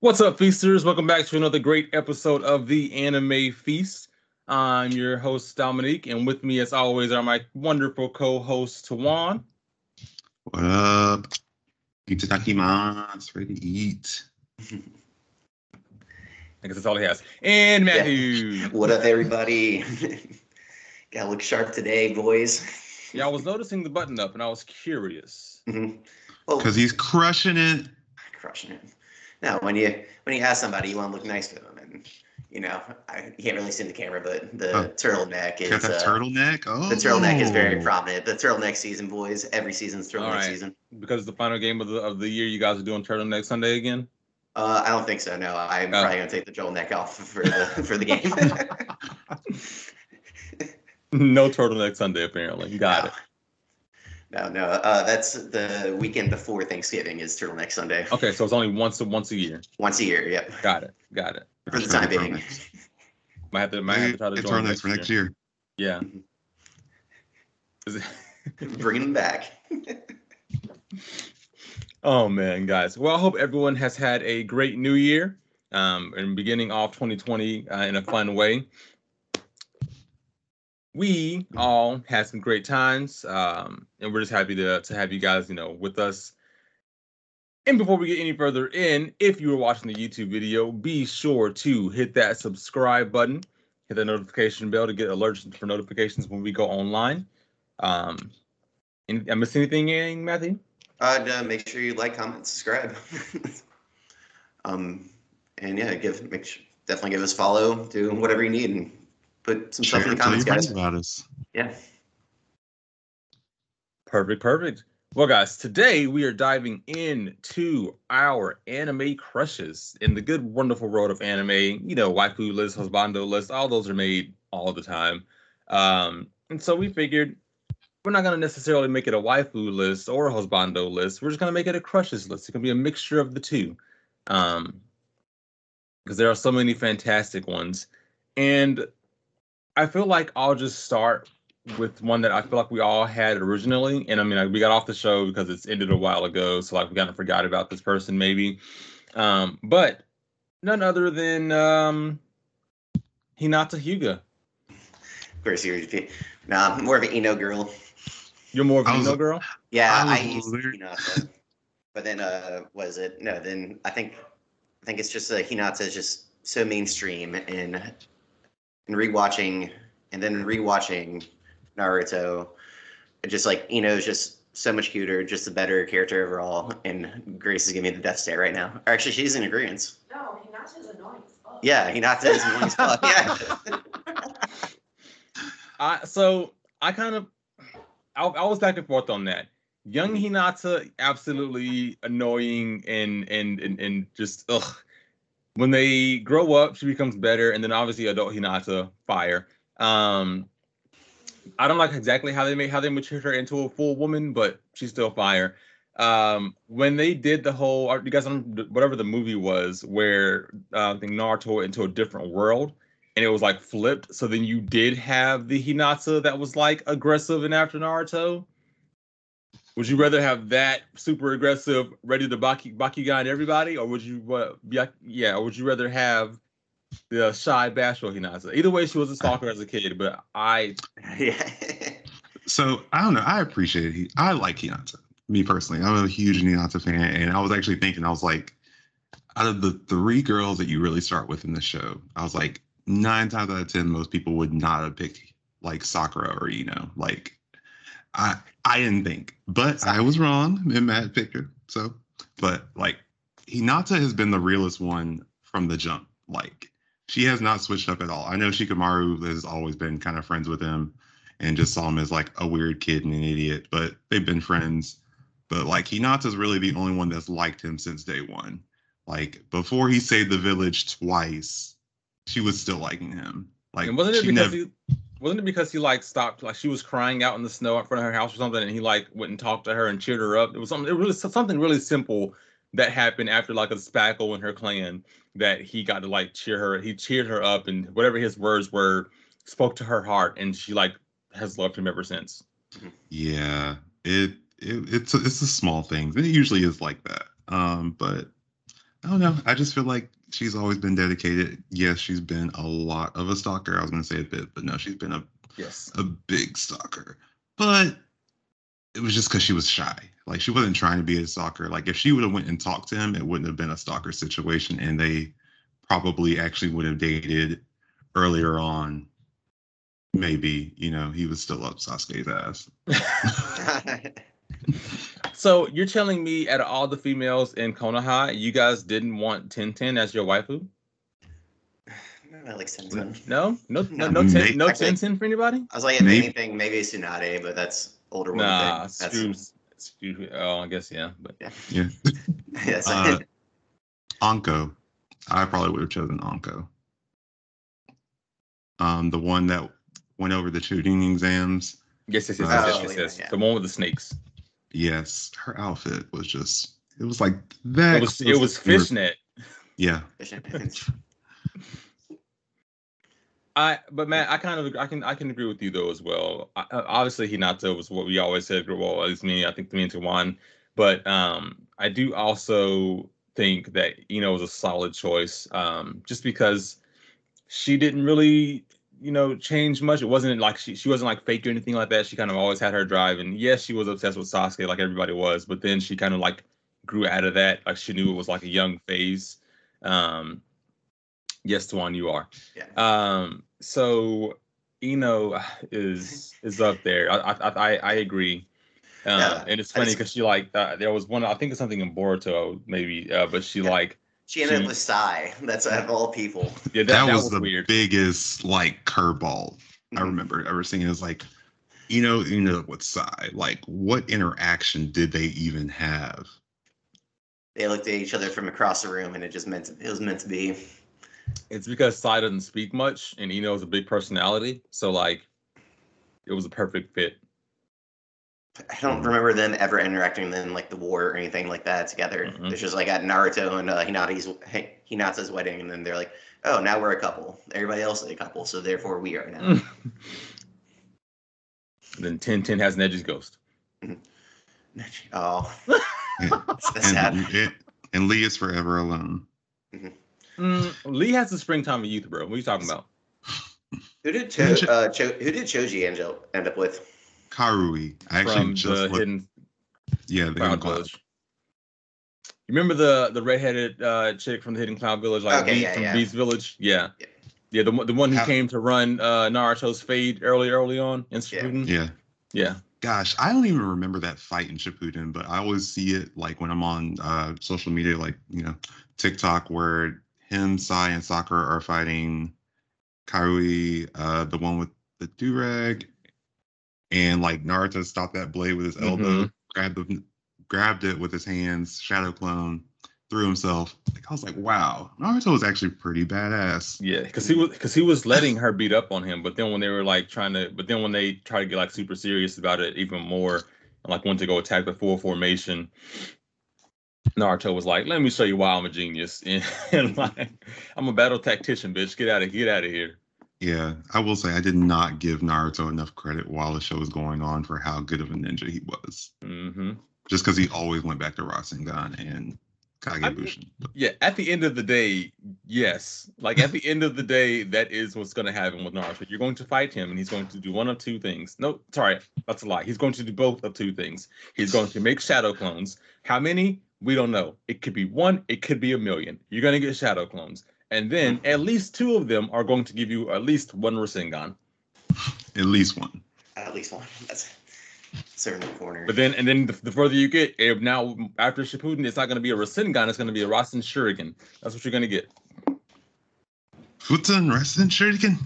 What's up, feasters? Welcome back to another great episode of the Anime Feast. I'm your host, Dominique, and with me, as always, are my wonderful co-host, Tawan. What up? Itadakimasu. Ready to eat. I guess that's all he has. And Matthew. Yeah. What up, everybody? Gotta look sharp today, boys. Yeah, I was noticing the button up, and I was curious. Mm-hmm. Well, Because he's crushing it. Crushing it. Now, when you ask somebody, you want to look nice to them, and you can't really see in the camera, but the turtleneck is. Got that turtleneck? Oh. The turtleneck is very prominent. The turtleneck season, boys. Every season's turtleneck season. Because it's the final game of the year, you guys are doing turtleneck Sunday again? I don't think so. No, I'm probably gonna take the turtleneck off for the game. No turtleneck Sunday, apparently. You got it. No. That's the weekend before Thanksgiving is Turtleneck Sunday. Okay, so it's only once a year. Once a year, yep. Got it. For the time being. Might have to try to join turtlenecks for next year. Yeah. Bringing them back. Oh man, guys. Well, I hope everyone has had a great new year and beginning off 2020 in a fun way. We all had some great times, and we're just happy to have you guys, with us. And before we get any further in, if you were watching the YouTube video, be sure to hit that subscribe button, hit the notification bell to get alerts for notifications when we go online. I miss anything, Matthew? Make sure you like, comment, subscribe. And yeah, definitely give us a follow, do whatever you need, and put some stuff in the comments, guys. About us. Yeah. Perfect. Well, guys, today we are diving into our anime crushes in the good, wonderful world of anime. Waifu lists, husbando lists, all those are made all the time. And so we figured we're not going to necessarily make it a waifu list or a husbando list. We're just going to make it a crushes list. It can be a mixture of the two. Because there are so many fantastic ones. And I feel like I'll just start with one that I feel like we all had originally. And I mean, we got off the show because it's ended a while ago. So we kind of forgot about this person maybe. But none other than Hinata Hyuga. Very serious. Nah, I'm more of an Ino girl. You're more of an Ino girl? Yeah, I used to be Hinata. But then, was it? No, then I think it's just Hinata is just so mainstream and rewatching Naruto, just like Ino's just so much cuter, just a better character overall, and Grace is giving me the death stare right now. Or actually, she's in agreement. No, Hinata's annoying as fuck. Yeah, Hinata is annoying as fuck. Yeah. So I was back and forth on that. Young Hinata, absolutely annoying and just ugh. When they grow up, she becomes better, and then obviously adult Hinata, fire. I don't like exactly how they matured her into a full woman, but she's still fire. When they did the whole, you guys remember whatever the movie was, where I think Naruto went into a different world, and it was like flipped. So then you did have the Hinata that was like aggressive and after Naruto. Would you rather have that super aggressive, ready to Bakugan everybody, or would you or would you rather have the shy, bashful Hinata? Either way, she was a stalker as a kid, but yeah. So I don't know. I appreciate it. I like Hinata. Me personally, I'm a huge Hinata fan, and I was actually thinking, I was like, out of the 3 girls that you really start with in the show, I was like, 9 times out of 10, most people would not have picked like Sakura or Ino. Like, I didn't think, but I was wrong, and Matt picked her. So, but like, Hinata has been the realest one from the jump. Like, she has not switched up at all. I know Shikamaru has always been kind of friends with him and just saw him as like a weird kid and an idiot, but they've been friends. But like, Hinata's really the only one that's liked him since day one. Like, before he saved the village twice, she was still liking him. Like, and wasn't it because he like stopped, like she was crying out in the snow in front of her house or something, and he like went and talked to her and cheered her up? It was something really simple that happened after like a spackle in her clan that he got to like cheer her. He cheered her up, and whatever his words were spoke to her heart, and she like has loved him ever since. Yeah, it's a small thing. It usually is like that. But I don't know. I just feel like she's always been dedicated. Yes, she's been a lot of a stalker. I was going to say a bit, but no, she's been Yes. a big stalker. But it was just because she was shy. Like, she wasn't trying to be a stalker. Like, if she would have went and talked to him, it wouldn't have been a stalker situation, and they probably actually would have dated earlier on. Maybe, he was still up Sasuke's ass. So you're telling me, out of all the females in Konoha, you guys didn't want Tenten as your waifu? I like Tenten. No Actually, Tenten for anybody? I was like, if anything, maybe Tsunade, but that's older woman Nah, thing. screw. Oh, I guess yeah, but yeah. Yes. Anko. I probably would have chosen Anko. The one that went over the tuning exams. Yes. Yeah. The one with the snakes. Yes, her outfit was it was like that. It was fishnet. Yeah. But man, I can agree with you though as well. Obviously, Hinata was what we always said. Well, at least me, I think me and Tawan. But I do also think that was a solid choice. Just because she didn't really change much. It wasn't like she wasn't like fake or anything like that. She kind of always had her drive, and yes, she was obsessed with Sasuke like everybody was. But then she kind of like grew out of that. Like she knew it was like a young phase. Yes, Tawan, you are. Yeah. So is up there. I agree. And it's funny because she there was one, I think it's something in Boruto maybe, but she ended up with Sai. That's out of all people. Yeah, that was the weird. biggest curveball I remember ever seeing. It was like, with Sai, like what interaction did they even have? They looked at each other from across the room, and it was meant to be. It's because Sai doesn't speak much, and Ino is a big personality, so it was a perfect fit. I don't remember them ever interacting in the war or anything like that together. Mm-hmm. It's just like at Naruto and Hinata's wedding, and then they're like, "Oh, now we're a couple. Everybody else is a couple, so therefore we are now." Then Tenten has Neji's ghost. Oh, that's sad. And Lee is forever alone. Mm-hmm. Lee has the springtime of youth, bro. What are you talking about? Who did Choji end up with? Karui. I actually the Hidden Cloud Village. You remember the redheaded chick from the Hidden Cloud Village, from Beast Village? Yeah. The one who came to run Naruto's fade early on in Shippuden. Yeah. Gosh, I don't even remember that fight in Shippuden, but I always see it when I'm on social media, TikTok, where him, Sai, and Sakura are fighting Karui, the one with the do-rag, and Naruto stopped that blade with his elbow, grabbed it with his hands, shadow clone, threw himself. I was like, wow, Naruto was actually pretty badass. Yeah, because he was letting her beat up on him, but then when they were when they tried to get super serious about it even more, and went to go attack the full formation, Naruto was like, "Let me show you why I'm a genius," and I'm a battle tactician, bitch. Get out of here. Yeah, I will say I did not give Naruto enough credit while the show was going on for how good of a ninja he was. Mm-hmm. Just because he always went back to Rasengan and Kagebushin. Yeah, at the end of the day, yes. At the end of the day, that is what's going to happen with Naruto. You're going to fight him, and he's going to do one of two things. No, sorry, that's a lie. He's going to do both of two things. He's going to make shadow clones. How many? We don't know. It could be 1. It could be 1,000,000. You're going to get shadow clones. And then at least 2 of them are going to give you at least 1 Rasengan. At least one. That's certainly the corner. But then the further you get, now after Shippuden, it's not going to be a Rasengan. It's going to be a Rasen Shuriken. That's what you're going to get. Futen Rasen Shuriken?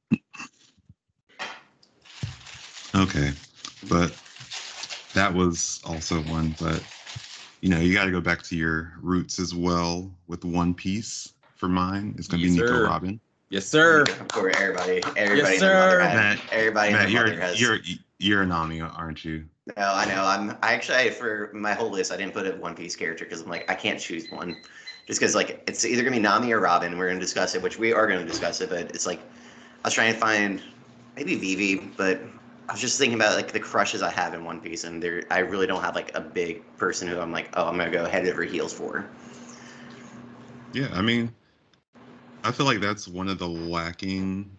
Okay. But that was also one. But, you got to go back to your roots as well with One Piece. For mine, it's going to be Nico Robin. Yes, sir. For everybody. Yes, sir. Matt, you're a Nami, aren't you? No, I know. I actually, for my whole list, I didn't put a One Piece character because I'm I can't choose one. Just because it's either going to be Nami or Robin. We're going to discuss it, which we are going to discuss it, but it's I was trying to find maybe Vivi, but I was just thinking about the crushes I have in One Piece, and I really don't have a big person who I'm I'm going to go head over heels for. Yeah, I mean, I feel like that's one of the lacking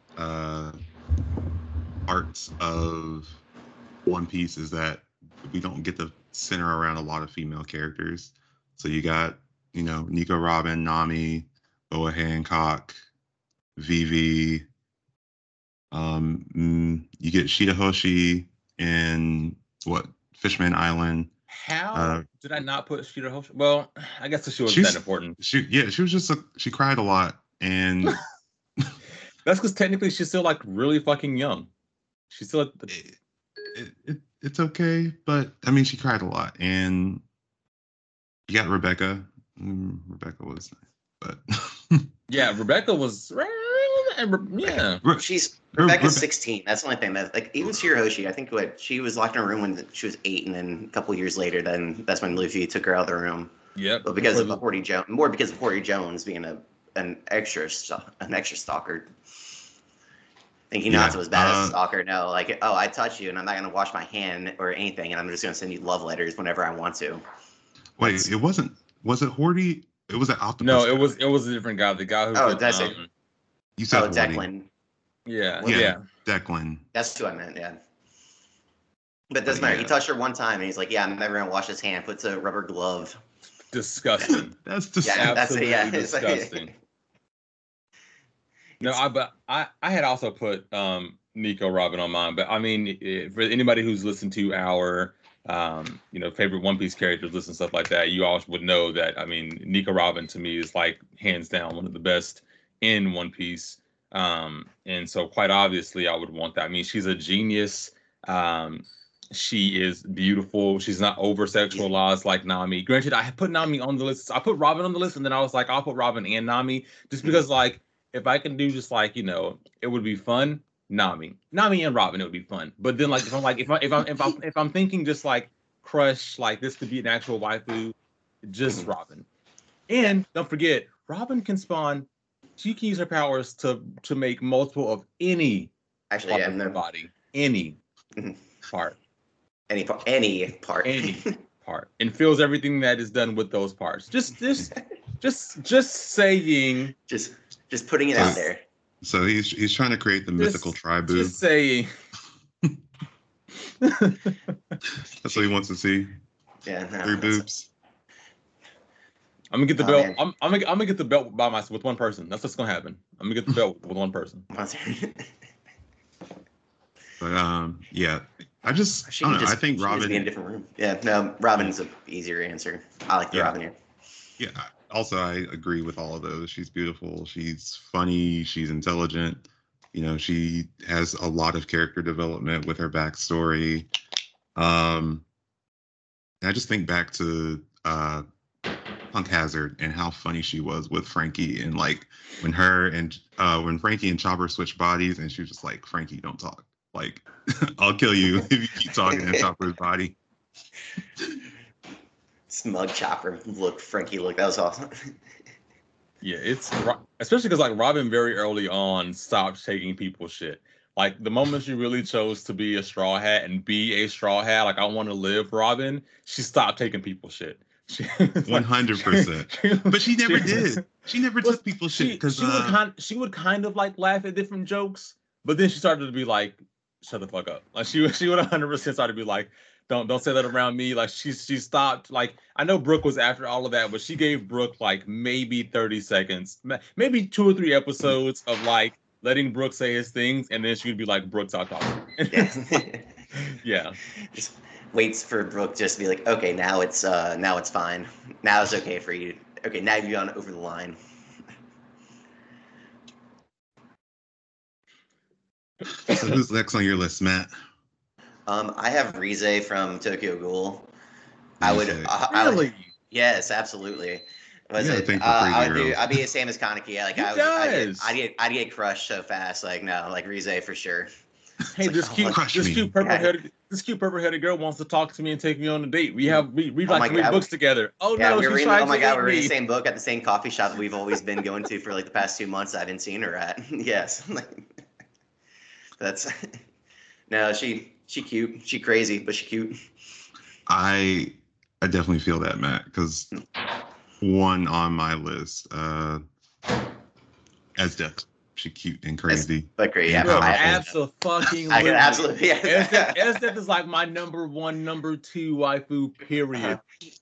parts of One Piece is that we don't get to center around a lot of female characters. So you got, Nico Robin, Nami, Boa Hancock, Vivi. You get Shida Hoshi in what Fishman Island. How did I not put Shooter Hoshi? Well, I guess the show wasn't She's that important. she was just she cried a lot, and That's because technically she's still like really fucking young. She's still at the, it's okay, but I mean she cried a lot, and you got Rebecca. Rebecca was nice, but yeah, Rebecca was yeah. Rebecca's 16. That's the only thing that like even Shirahoshi, I think what she was locked in a room when she was 8, and then a couple years later, then that's when Luffy took her out of the room. Yep. But because of Horty Jones, more because of Horty Jones being an extra stalker. Thinking Hinata was bad as a stalker. No, like, oh, I touch you and I'm not gonna wash my hand or anything, and I'm just gonna send you love letters whenever I want to. Wait, it wasn't. Was it Horty? It was an Octopus. No, it was a different guy. The guy who. Oh, that's it. You said Declan. Yeah. Declan. That's who I meant. Yeah. But it doesn't matter. He touched her one time, and he's like, "Yeah, I'm never gonna wash his hand." Puts a rubber glove. Disgusting. That's disgusting. Yeah, that's it. Yeah, disgusting. No, I had also put Nico Robin on mine, but I mean, for anybody who's listened to our favorite One Piece characters, listen stuff like that, you all would know that. I mean, Nico Robin to me is like hands down one of the best in One Piece, and so quite obviously I would want that. I mean, she's a genius. She is beautiful. She's not over sexualized like Nami. Granted, I put Nami on the list. I put Robin on the list, and then I was like, I'll put Robin and Nami just because like. If I can do just like it would be fun. Nami and Robin, it would be fun. But then like if I'm thinking just like crush, like this could be an actual waifu, just Robin. And don't forget, Robin can spawn. She can use her powers to make multiple of any part of her body, any part, any part, and feels everything that is done with those parts. Just saying. Just putting it out there. So he's trying to create the mythical tribe. Just saying. That's what he wants to see. Yeah. No, 3 boobs. I'm gonna get the belt. I'm gonna get the belt by myself with one person. That's what's gonna happen. I'm gonna get the belt with one person. But yeah. I don't know. I think Robin be in a different room. Yeah, no, Robin's an easier answer. I like the Robin here. Yeah. Also, I agree with all of those. She's beautiful. She's funny. She's intelligent. She has a lot of character development with her backstory. I just think back to Punk Hazard and how funny she was with Frankie, and like when Frankie and Chopper switched bodies, and she was just like, "Frankie, don't talk. Like, I'll kill you if you keep talking in Chopper's body." Smug Chopper Frankie look. That was awesome. Yeah, it's especially because like Robin very early on stopped taking people's shit. Like the moment she really chose to be a straw hat and be a straw hat, like I want to live Robin, she stopped taking people's shit. 100%. But she never did. She never took people's shit because she would kind of like laugh at different jokes, but then she started to be like, "Shut the fuck up!" Like she would 100% started to be like. Don't say that around me. Like she stopped. Like I know Brooke was after all of that, but she gave Brooke like maybe 30 seconds, maybe 2 or 3 episodes of like letting Brooke say his things, and then she would be like, "Brooke, stop talking." Yeah. Just waits for Brooke just to be like, "Okay, now it's fine. Now it's okay for you. Okay, now you've gone over the line." So who's next on your list, Matt? I have Rize from Tokyo Ghoul. Really? Yes, absolutely. I'd be the same as Kaneki. Like I'd get crushed so fast. Like no, like Rize for sure. Hey, this cute purple-headed girl wants to talk to me and take me on a date. We read like 3 books together. Oh yeah, no, we're reading the same book at the same coffee shop that we've always been going to for like the past 2 months. I've been seeing her at. Yes, that's no. She cute. She crazy, but she cute. I definitely feel that, Matt, because one on my list. As Death. She cute and crazy. But great, And yeah. powerful. Absolutely. I can absolutely. Yeah. Esdeath is like my number 1, number 2 waifu. Period.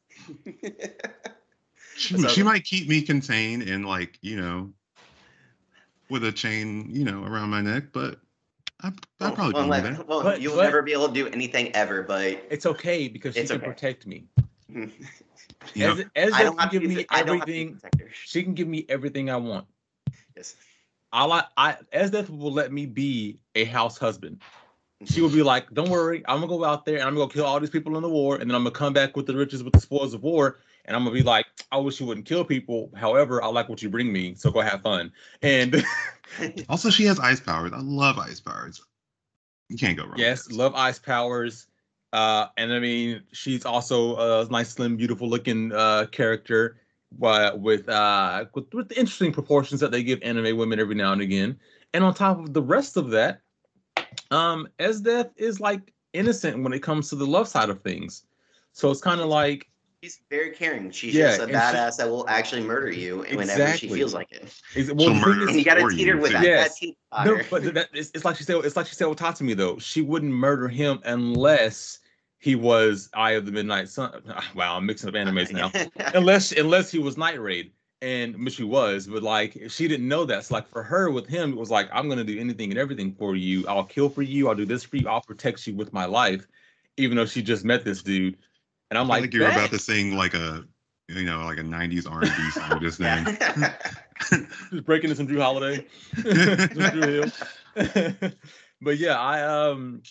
She might keep me contained and like, with a chain, around my neck, but I probably don't do that. Well, you'll never be able to do anything ever, but it's okay because she can okay. protect me. Yep. Esdeath can give me everything. She can give me everything I want. Yes. Esdeath will let me be a house husband. She will be like, "Don't worry, I'm gonna go out there and I'm gonna kill all these people in the war, and then I'm gonna come back with the riches, with the spoils of war, and I'm gonna be like, I wish you wouldn't kill people. However, I like what you bring me, so go have fun." And also, she has ice powers. I love ice powers. You can't go wrong. Yes, love ice powers. And I mean, she's also a nice, slim, beautiful looking character, with the interesting proportions that they give anime women every now and again. And on top of the rest of that, Esdeath is like innocent when it comes to the love side of things. So it's kind of like she's very caring. She's just a badass that will actually murder you whenever she feels like it. And you gotta teeter her with that. Yes. No, but it's like she said. It's like she said with Tatsumi though. She wouldn't murder him unless he was Eye of the Midnight Sun. Wow, I'm mixing up animes now. unless he was Night Raid, and which he was, but like she didn't know that. So like for her, with him, it was like, I'm gonna do anything and everything for you. I'll kill for you. I'll do this for you. I'll protect you with my life, even though she just met this dude. And I'm like you're about to sing like a 90s R&B song just then. Just breaking into some Drew Holiday. Drew Hill. But yeah,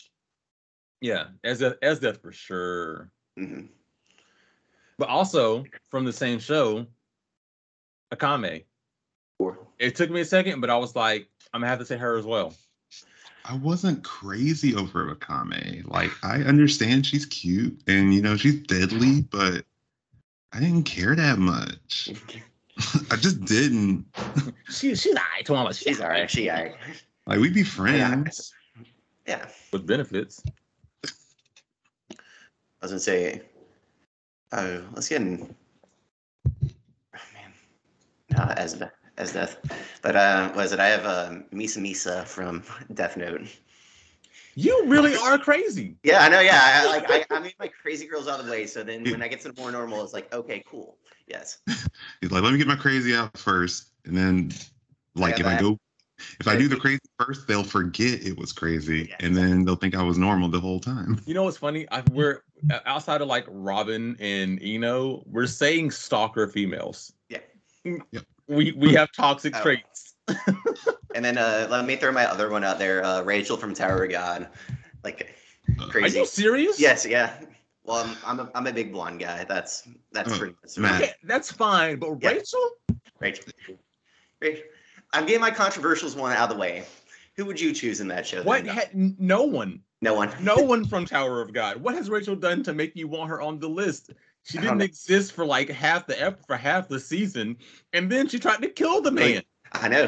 Esdeath for sure. Mm-hmm. But also from the same show, Akame. It took me a second, but I was like, I'm gonna have to say her as well. I wasn't crazy over Akame. Like, I understand she's cute and she's deadly, but I didn't care that much. I just didn't. She's alright. She's alright. She alright. Like, we'd be friends. Yeah. With benefits. I was gonna say, let's get in. Oh man, as Death, but was it? I have Misa from Death Note. You really are crazy. Yeah, I know. Yeah, I made my crazy girls out of the way, so then when I get to the more normal, it's like, okay, cool. Yes. He's like, let me get my crazy out first, and then like if I do the crazy first, they'll forget it was crazy, and then they'll think I was normal the whole time. You know what's funny? We're outside of like Robin and Eno, we're saying stalker females. Yeah. Yep. We have toxic traits. And then let me throw my other one out there. Rachel from Tower of God. Like crazy. Are you serious? Yes, yeah. Well, I'm a big blonde guy. That's pretty much okay, that's fine. But yeah. Rachel. I'm getting my controversials one out of the way. Who would you choose in that show? No one. No one. No one from Tower of God. What has Rachel done to make you want her on the list? She didn't exist for like half the season, and then she tried to kill the man. I know.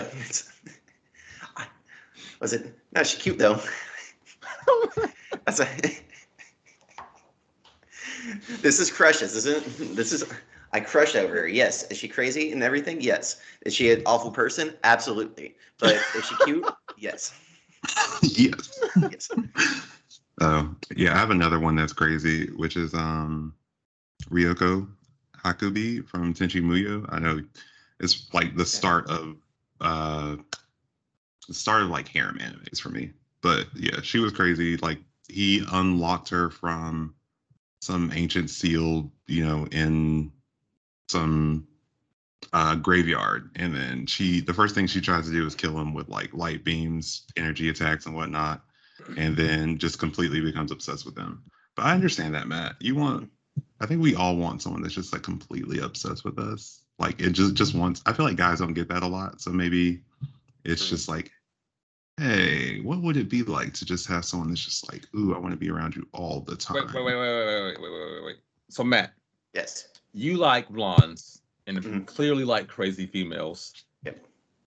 Was it? No, she's cute though. This is crushes, isn't? This is. I crush over her. Yes. Is she crazy and everything? Yes. Is she an awful person? Absolutely. But is she cute? Yes. Yes. Yes. Oh yeah, I have another one that's crazy, which is Ryoko Hakubi from Tenchi Muyo. I know it's like the start of like harem animes for me. But yeah, she was crazy. Like he unlocked her from some ancient seal, in some graveyard, and then the first thing she tries to do is kill him with like light beams, energy attacks, and whatnot, and then just completely becomes obsessed with him. But I understand that, Matt. I think we all want someone that's just like completely obsessed with us. Like it just wants. I feel like guys don't get that a lot, so maybe it's just like, hey, what would it be like to just have someone that's just like, ooh, I want to be around you all the time. Wait. So Matt, yes, you like blondes and clearly like crazy females. Yep.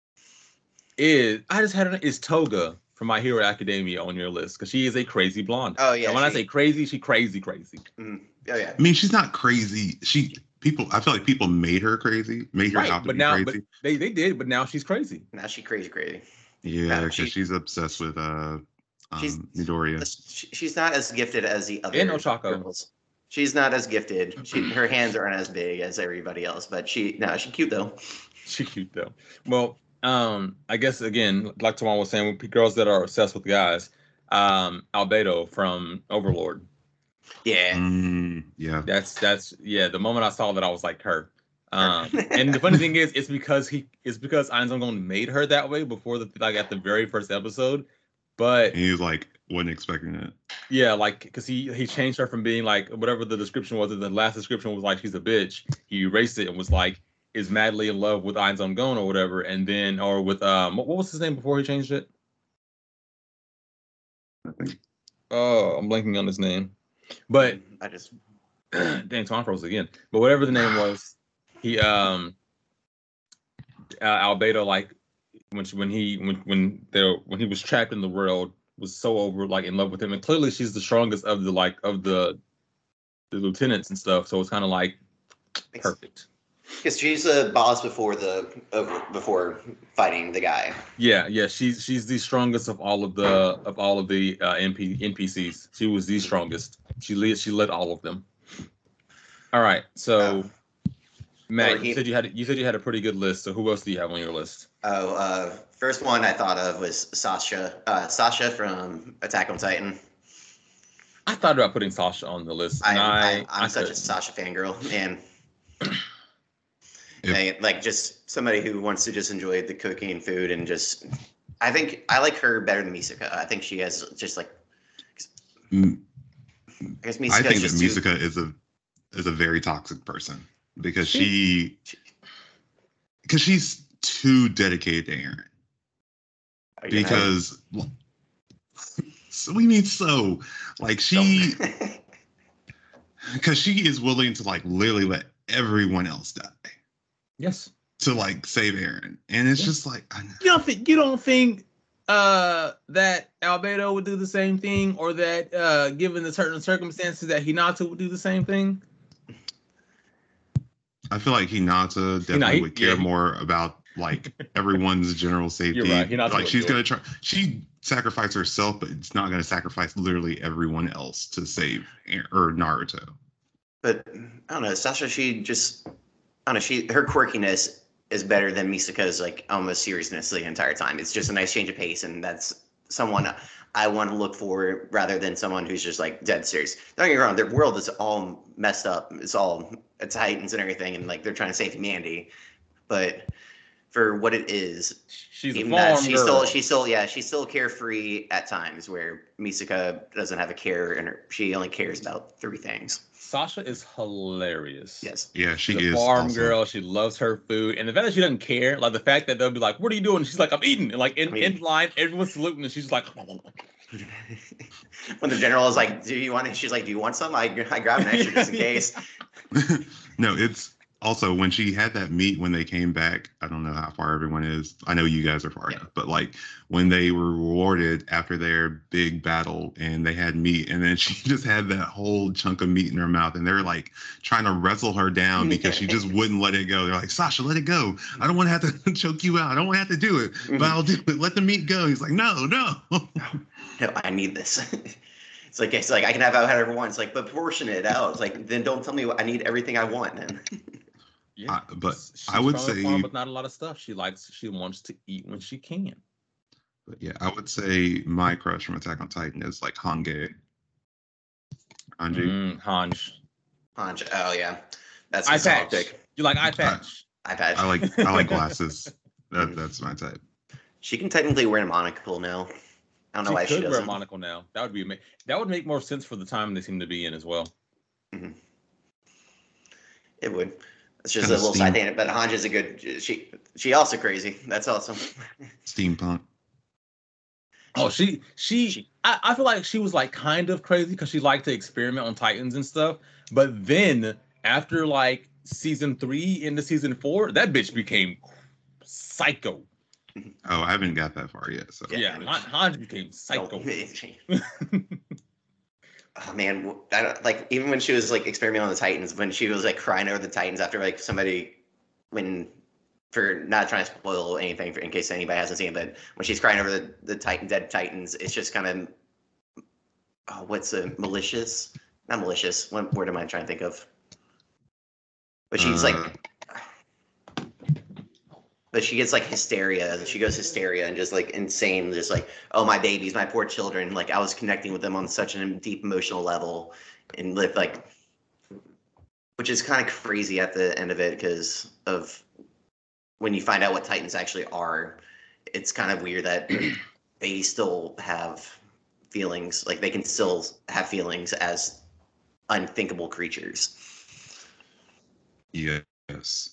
Is Toga from My Hero Academia on your list? Because she is a crazy blonde. Oh yeah. And when I say crazy, she's crazy. Mm-hmm. Oh yeah. I mean, she's not crazy. people. I feel like people made her crazy, made her Right, out to but be now, but crazy. they did, but now she's crazy. Now she crazy. Yeah, No, because she's obsessed with she's Midoriya. she's not as gifted as the And other Ochako. girls. She's not as gifted. Her hands aren't as big as everybody else, but she's cute though. She cute though. Well, I guess again, like Tamar was saying, with girls that are obsessed with guys, Albedo from Overlord. Yeah. Yeah. That's yeah. The moment I saw that, I was like her. And the funny thing is, it's because Ainzon made her that way before at the very first episode. But And he was like, wasn't expecting it. yeah, like because he changed her from being like whatever the description was. The last description was like she's a bitch. He erased it and was like is madly in love with Ainzon or whatever. And then or with what was his name before he changed it? Oh, I'm blanking on his name. But I just dang, Tom froze again. But whatever the name was, he Albedo like when he was trapped in the world was so over like in love with him, and clearly she's the strongest of the lieutenants and stuff. So it's kind of like perfect. because she's a boss before fighting the guy. Yeah, she's the strongest of all of the NPCs. She was the strongest. She led all of them. All right, so Matt, you said you had a pretty good list. So who else do you have on your list? First one I thought of was Sasha. Sasha from Attack on Titan. I thought about putting Sasha on the list. I'm such a Sasha fangirl, and like just somebody who wants to just enjoy the cooking and food, and just I think I like her better than Misaka. I think she has just like. I guess Misaka I think that Misaka is a very toxic person because she's too dedicated to Eren. Because so we mean so like she because she is willing to like literally let everyone else die. Yes. To like save Eren. And it's just like you don't think that Albedo would do the same thing, or that given the certain circumstances that Hinata would do the same thing? I feel like Hinata definitely would care more about like everyone's general safety. You're right. Hinata like she's gonna try. She sacrificed herself, but it's not gonna sacrifice literally everyone else to save Naruto. But I don't know, Sasha. Her quirkiness is better than Misaka's like almost seriousness the entire time. It's just a nice change of pace, and that's someone I want to look for rather than someone who's just like dead serious. Don't get me wrong, their world is all messed up. It's Titans and everything, and like they're trying to save humanity. But for what it is, she's a farm girl. She's still carefree at times where Misaka doesn't have a care, and she only cares about 3 things. Sasha is hilarious. Yes. Yeah, she's a farm girl. She loves her food, and the fact that she doesn't care, like the fact that they'll be like, "What are you doing?" She's like, "I'm eating." And like in line, everyone's saluting, and she's like. When the general is like, "Do you want it?" She's like, "Do you want some?" I grab an extra just in case. No, it's also when she had that meet when they came back. I don't know how far everyone is. I know you guys are far enough, but like when they were rewarded after their big battle and they had meat, and then she just had that whole chunk of meat in her mouth, and they're like trying to wrestle her down because she just wouldn't let it go. They're like, "Sasha, let it go. I don't want to have to choke you out. I don't want to have to do it, but I'll do it. Let the meat go." He's like, "No." No, I need this. It's like I can have whatever I want. It's like, but portion it out. It's like, then don't tell me I need everything I want. Then. Yeah, but she's I would say, farm, but not a lot of stuff. She wants to eat when she can. But yeah, I would say my crush from Attack on Titan is like Hange. Hange. Hange. Oh yeah, that's eye patch. Pick. You like eye patch? Eye patch. I like glasses. That's my type. She can technically wear a monocle now. I don't know why she doesn't. Wear a monocle now. That would be amazing. That would make more sense for the time they seem to be in as well. Mm-hmm. It would. It's just a little side thing, but Hange is a good. She also crazy. That's awesome. Steampunk. Oh, I feel like she was like kind of crazy because she liked to experiment on Titans and stuff. But then after like season 3 into season 4, that bitch became psycho. Oh, I haven't got that far yet. So yeah, Hange became psycho. Oh man, I don't, like even when she was like experimenting on the Titans, when she was like crying over the Titans after like somebody when for not trying to spoil anything in case anybody hasn't seen it, but when she's crying over the Titan dead Titans, it's just kind of what's malicious? Not malicious. What word am I trying to think of? But she's like, but she gets like hysteria. She goes hysteria and just like insane, just like, oh my babies, my poor children. Like I was connecting with them on such a deep emotional level, and live like, which is kind of crazy at the end of it because of when you find out what Titans actually are. It's kind of weird that they still have feelings. Like they can still have feelings as unthinkable creatures. Yes.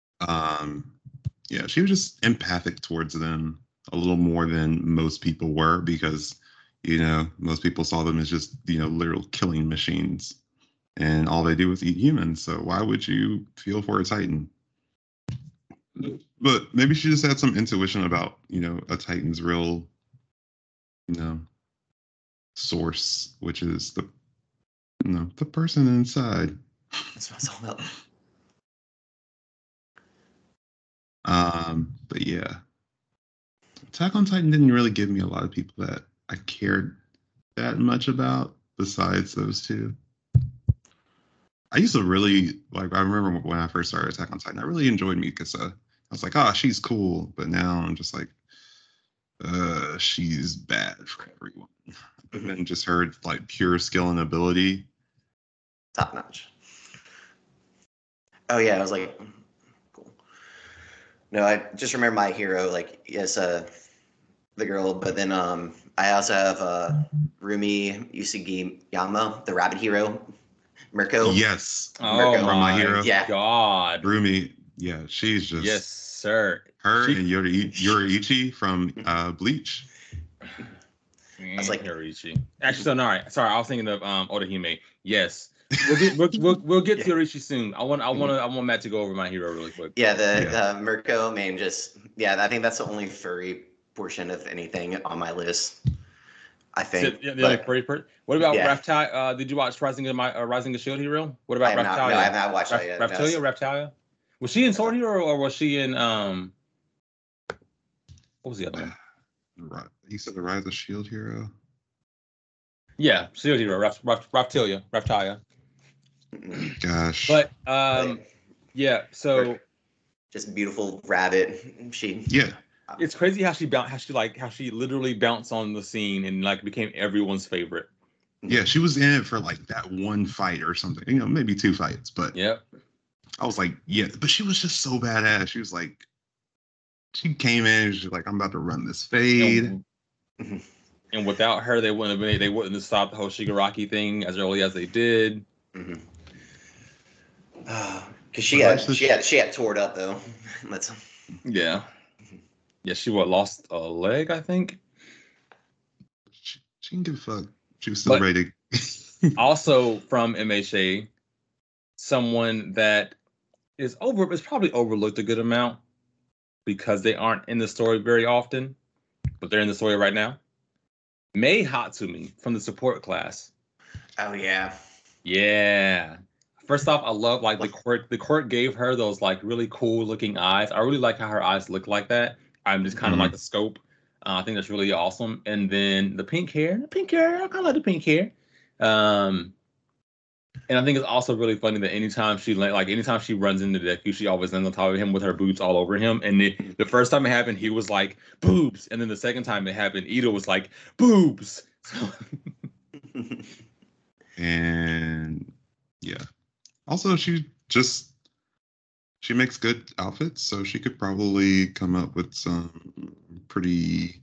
Yeah, she was just empathic towards them a little more than most people were because, most people saw them as just, literal killing machines. And all they do is eat humans. So why would you feel for a Titan? But maybe she just had some intuition about, a Titan's real, source, which is the person inside. That's what it's all about. But yeah, Attack on Titan didn't really give me a lot of people that I cared that much about besides those two. I used to really I remember when I first started Attack on Titan, I really enjoyed Mikasa. I was like, she's cool, but now I'm just like, she's bad for everyone. But then just heard like pure skill and ability, top notch. Oh yeah, I was like, cool. No, I just remember my hero, like yes, the girl, but then I also have Rumi Usugiyama, the rabbit hero, Mirko. Yes. Oh Mirko. my my hero. God. Rumi, yeah, she's just Yes, sir. her and Yoriichi from Bleach. I was like, Yoriichi. Actually, so no, all right. Sorry, I was thinking of Orihime. Yes, we'll get to Yoriichi soon. I want Matt to go over my hero really quick. Yeah, the Mirko main I think that's the only furry portion of anything on my list. I think. The only furry part. What about Raphtalia? Did you watch Rising of Shield Hero? What about Raphtalia? No, I have not watched that yet. Raphtalia? Was she in Sword Hero or was she in what was the other one? You said the Rise of Shield Hero? Yeah, Shield Hero, Raphtalia. Gosh. But yeah, so just beautiful rabbit. It's crazy how she literally bounced on the scene and like became everyone's favorite. Yeah, she was in it for like that one fight or something. Maybe two fights, but yep. I was like, yeah, but she was just so badass. She was like, she came in, she's like, I'm about to run this fade. And without her, they wouldn't have stopped the whole Shigaraki thing as early as they did. Because she had tore it up though. Yeah, she lost a leg, I think. She didn't give a fuck. She was still ready. Also from MHA, someone that is probably overlooked a good amount because they aren't in the story very often, but they're in the story right now. Mei Hatsumi from the support class. Oh yeah. Yeah. First off, I love like the court gave her those like really cool looking eyes. I really like how her eyes look like that. I'm just kind of like the scope. I think that's really awesome. And then the pink hair, I kind of like the pink hair. And I think it's also really funny that anytime she runs into Deku, she always lands on top of him with her boots all over him. And the first time it happened, he was like, boobs. And then the second time it happened, Ito was like, boobs. And yeah. Also, she makes good outfits, so she could probably come up with some pretty,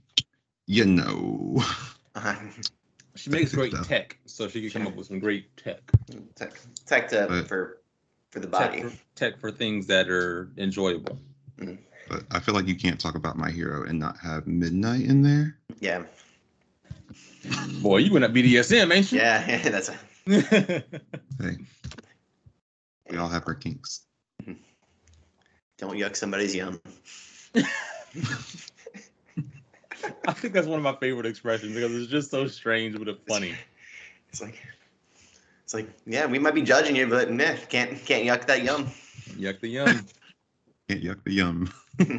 She makes great tech, so she could come up with some great tech. Tech for the body. Tech for things that are enjoyable. But I feel like you can't talk about My Hero and not have Midnight in there. Yeah. Boy, you went up BDSM, ain't you? Yeah, that's Hey. We all have our kinks. Don't yuck somebody's yum. I think that's one of my favorite expressions because it's just so strange but it's funny. It's like It's like, yeah, we might be judging you, but meh, can't yuck that yum. Yuck the yum. Can't yuck the yum.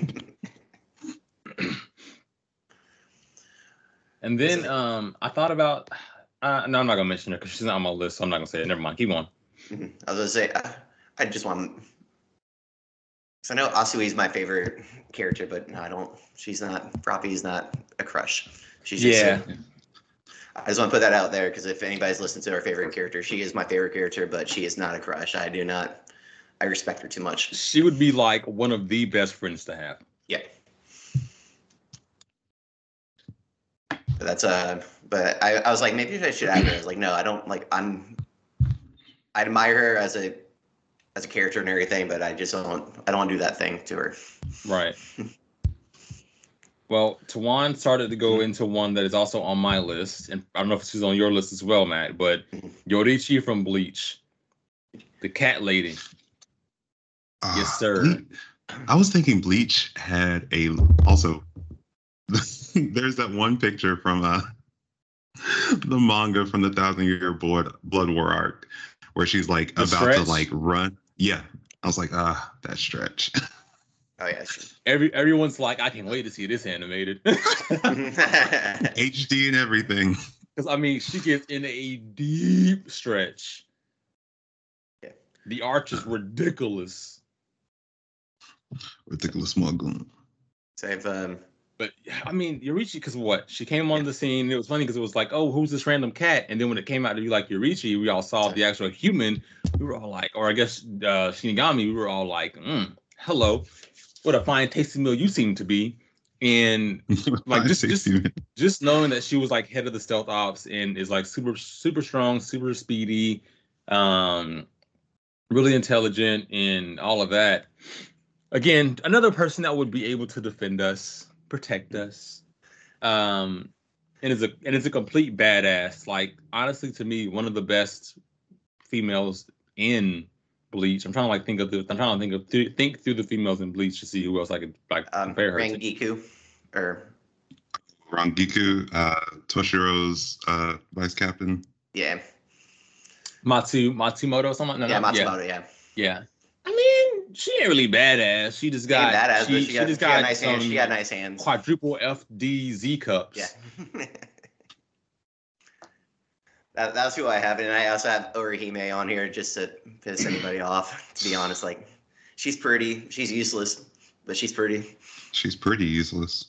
And then I thought about no, I'm not gonna mention her because she's not on my list, so I'm not gonna say it. Never mind. Keep on. I was gonna say, I just want. So I know Asui is my favorite character, but no, I don't. She's not. Froppy is not a crush. She's just. Yeah. I just want to put that out there because if anybody's listened to our favorite character, she is my favorite character, but she is not a crush. I do not. I respect her too much. She would be like one of the best friends to have. Yeah. But that's But I was like, maybe I should add her. I was like, no, I don't like. I admire her as a character and everything, but I don't want to do that thing to her. Right. Well, Tawan started to go into one that is also on my list, and I don't know if she's on your list as well, Matt, but Yorichi from Bleach, the cat lady. Yes, sir. I was thinking Bleach had also. There's that one picture from the manga from the 1,000-Year Blood War arc where she's like The about stretch? to like run. Yeah, I was like, that stretch. Oh yeah. Everyone's like, I can't wait to see this animated. HD and everything. Because I mean, she gets in a deep stretch. Yeah. The arch is ridiculous. Ridiculous Magoon. So I've But I mean, Yorichi, because what? She came on the scene. And it was funny because it was like, oh, who's this random cat? And then when it came out to be like Yorichi, we all saw the actual human. We were all like, or I guess Shinigami, we were all like, hello, what a fine tasty meal you seem to be. And like just knowing that she was like head of the stealth ops and is like super strong, super speedy, really intelligent, and all of that. Again, another person that would be able to defend us, protect us, and is a complete badass. Like honestly, to me, one of the best females in Bleach. I'm trying to think through the females in Bleach to see who else I could like compare her to. Rangiku, or Rangiku, Toshiro's vice captain. yeah, Matsumoto, something. No, yeah, no, Matsumoto, yeah. Yeah. I mean, she ain't really badass. She just got badass, she, but she just got nice some hands. She got nice hands. quadruple FDZ cups. Yeah. That's who I have, and I also have Orihime on here just to piss anybody off. To be honest, like she's pretty, she's useless, but she's pretty. She's pretty useless.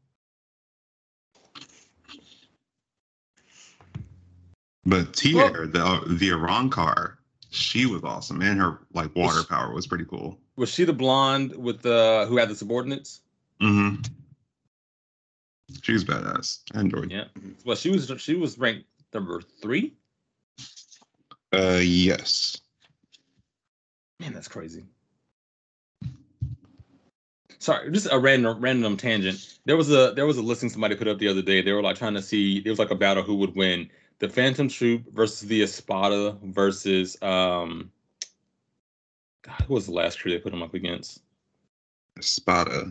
But Tier, the Arankar, she was awesome, and her like water power was pretty cool. Was she the blonde with the who had the subordinates? Mm-hmm. She was badass. I enjoyed. Yeah. Well, she was ranked number 3. Yes. Man, that's crazy. Sorry, just a random tangent. There was a listing somebody put up the other day. They were like trying to see. It was like a battle who would win: the Phantom Troop versus the Espada versus God, who was the last crew they put them up against? Espada.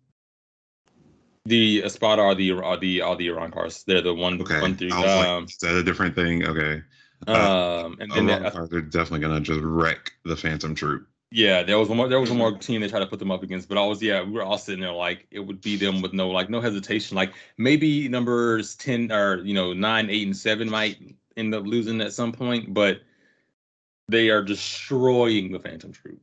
The Espada are the Arankars. They're the one. Okay. 1 through. I was like, is that a different thing? Okay. And then they're definitely gonna just wreck the Phantom Troop. yeah, there was one more team they tried to put them up against, but we were all sitting there like it would be them with no hesitation. Like maybe numbers 10 or 9, 8, and 7 might end up losing at some point, but they are destroying the Phantom Troop.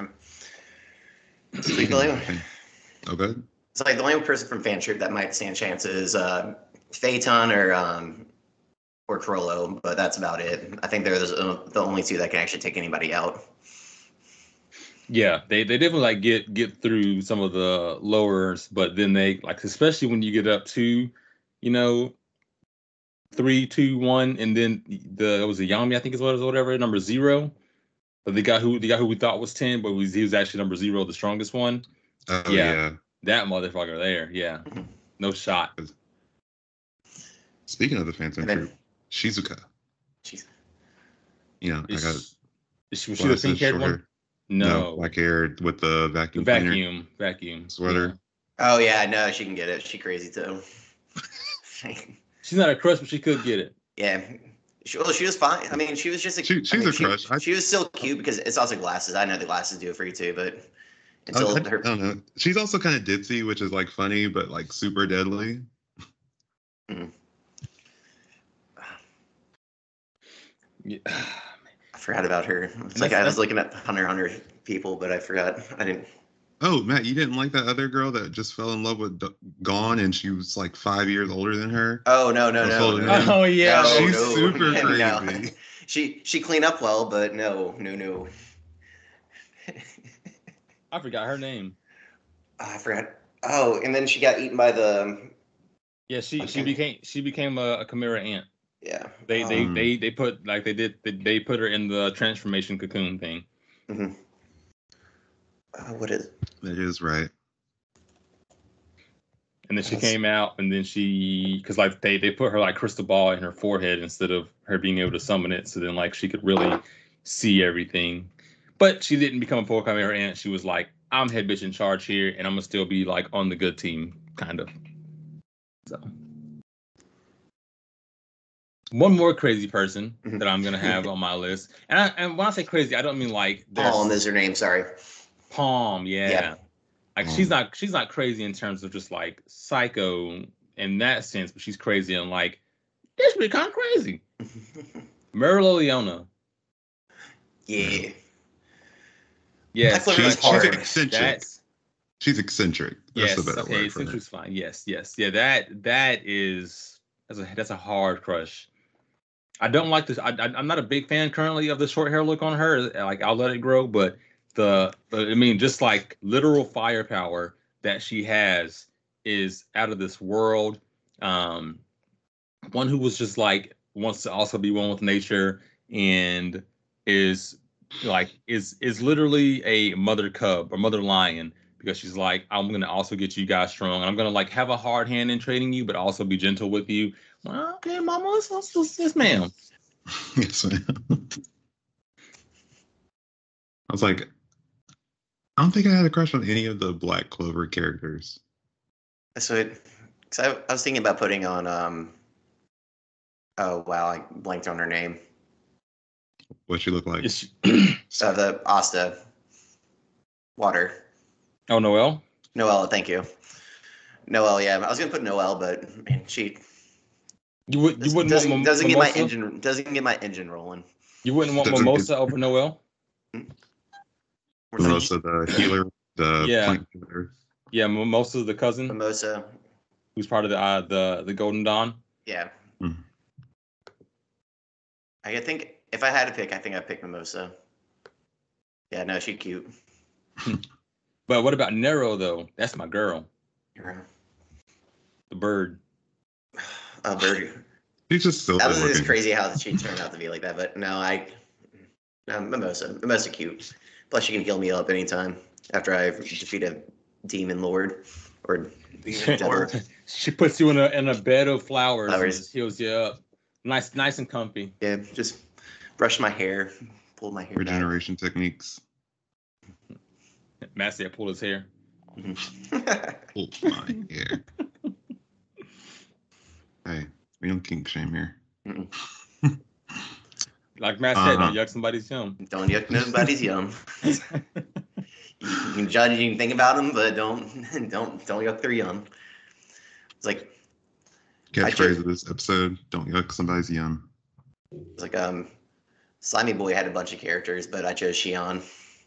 Okay. It's like the only person from Fan Troop that might stand chances is Phaeton or Chrollo, but that's about it. I think they're the only two that can actually take anybody out. Yeah, they definitely like get through some of the lowers, but then they like, especially when you get up to, 3, 2, 1, and then it was a Yami, I think is what it was, whatever, number 0. But the guy who we thought was 10, but he was actually number 0, the strongest one. Oh yeah. That motherfucker there, yeah, no shot. Speaking of the Phantom Troop, Shizuka. Is she the pink haired one? No, black haired with the vacuum. Vacuum sweater. Oh yeah, no, she can get it. She crazy too. She's not a crush, but she could get it. Yeah, She was fine. I mean, she was just She's a crush. She was still cute because it's also glasses. I know the glasses do it for you too, but I until her. don't know. She's also kind of ditzy, which is like funny, but like super deadly. Mm. Yeah. I forgot about her. It's like I was looking at Hunter people, but I forgot. I didn't. Oh, Matt, you didn't like that other girl that just fell in love with Gone, and she was like 5 years older than her? Oh no. Oh yeah, No, She's no, super no. crazy. She cleaned up well, but no. I forgot her name. I forgot. Oh, and then she got eaten by the. Yeah, she became a Chimera ant. Yeah. They put like they put her in the transformation cocoon thing. Mm-hmm. What is? That is right. And then she came out, and then because like they put her like crystal ball in her forehead instead of her being able to summon it, so then like she could really see everything. But she didn't become a full Chimera ant. She was like, I'm head bitch in charge here, and I'm gonna still be like on the good team, kind of. So one more crazy person that I'm gonna have on my list, and when I say crazy, I don't mean like Palm is her name. Sorry. Palm, yeah. Like Palm. she's not crazy in terms of just like psycho in that sense, but she's crazy and like that's really kind of crazy. Meryl. Yeah. Yes, She's hard. eccentric. She's eccentric. That's the better word for her. eccentric's fine. Yes. Yeah, that's a hard crush. I don't like this. I'm not a big fan currently of the short hair look on her. Like I'll let it grow, but I mean, just like literal firepower that she has is out of this world. One who was just like wants to also be one with nature and is literally a mother cub or mother lion because she's like, I'm gonna also get you guys strong. I'm gonna like have a hard hand in trading you, but also be gentle with you. Well, okay, mama, let's ma'am. Yes, ma'am. I was like, I don't think I had a crush on any of the Black Clover characters. So, I was thinking about putting on. Oh wow, I blanked on her name. What she look like? The Asta. Water. Oh, Noelle. Noelle, thank you. Noelle, yeah, I was gonna put Noelle, but man, she. You wouldn't doesn't get my engine rolling. You wouldn't want Mimosa over Noelle? Mimosa, the healer, the plant healer. Yeah, Mimosa's the cousin. Mimosa, who's part of the Golden Dawn. Yeah. Mm. I think if I had to pick, I think I'd pick Mimosa. Yeah, no, she's cute. But what about Nero though? That's my girl. Nero. The bird. A bird. He's just so. That was just crazy how she turned out to be like that. But no, Mimosa. Mimosa cute. Plus, she can heal me up anytime after I defeat a demon lord or devil. She puts you in a bed of flowers and just heals you up. Nice and comfy. Yeah, just brush my hair, pull my hair. Regeneration techniques. Matt said, pull his hair. Pull my hair. Hey, we don't kink shame here. Like Matt said, don't yuck somebody's yum. Don't yuck nobody's yum. You can judge anything about them, but don't yuck their yum. It's like catchphrase of this episode: don't yuck somebody's yum. It's like Slimy Boy had a bunch of characters, but I chose Shion.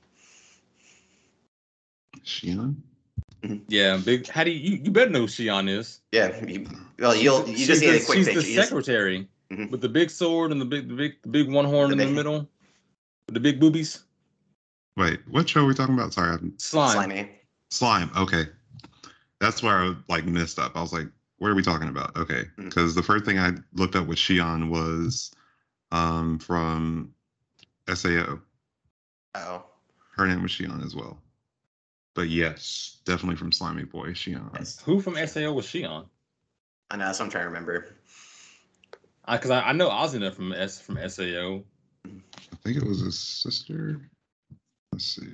Shion? Yeah, big. How do you better know who Shion is? Yeah, you just need a quick picture. She's the secretary with the big sword and the big one horn in the middle, with the big boobies. Wait, what show are we talking about? Sorry, Slime. Okay, that's where I messed up. I was like, what are we talking about? Okay, because the first thing I looked up with Shion was from SAO. Oh. Her name was Shion as well. But yes, definitely from Slimy Boy, Shion. Yes. Who from SAO was Shion? I know, that's what I'm trying to remember. Because I know Azuna from SAO. I think it was his sister. Let's see.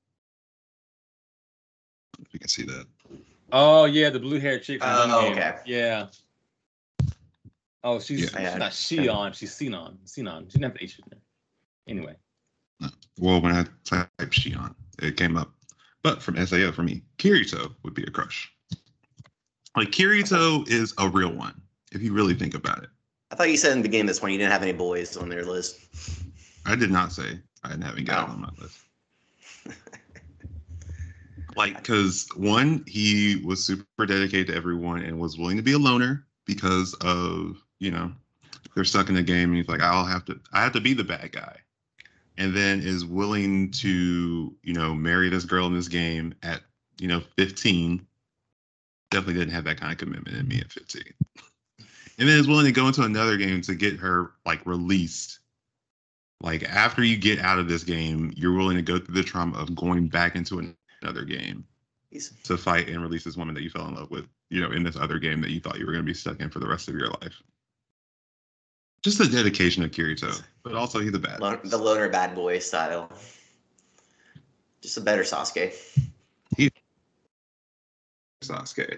If you can see that. Oh yeah, the blue haired chick. Oh, okay. Yeah. Oh, she's Yeah. not Shion. She's Sinon. Sinon. She didn't have the H in there. Anyway. Well, when I typed Shion, it came up. But from SAO, for me, Kirito would be a crush. Like, Kirito is a real one, if you really think about it. I thought you said in the beginning of this one you didn't have any boys on their list. I did not say I didn't have any guys on my list. Like, because one, he was super dedicated to everyone and was willing to be a loner because of, they're stuck in the game and he's like, I have to be the bad guy. And then is willing to, marry this girl in this game at, 15. Definitely didn't have that kind of commitment in me at 15. And then is willing to go into another game to get her like released. Like, after you get out of this game, you're willing to go through the trauma of going back into another game to fight and release this woman that you fell in love with, in this other game that you thought you were going to be stuck in for the rest of your life. Just the dedication of Kirito, but also he's a bad the loner bad boy style. Just a better Sasuke. Sasuke.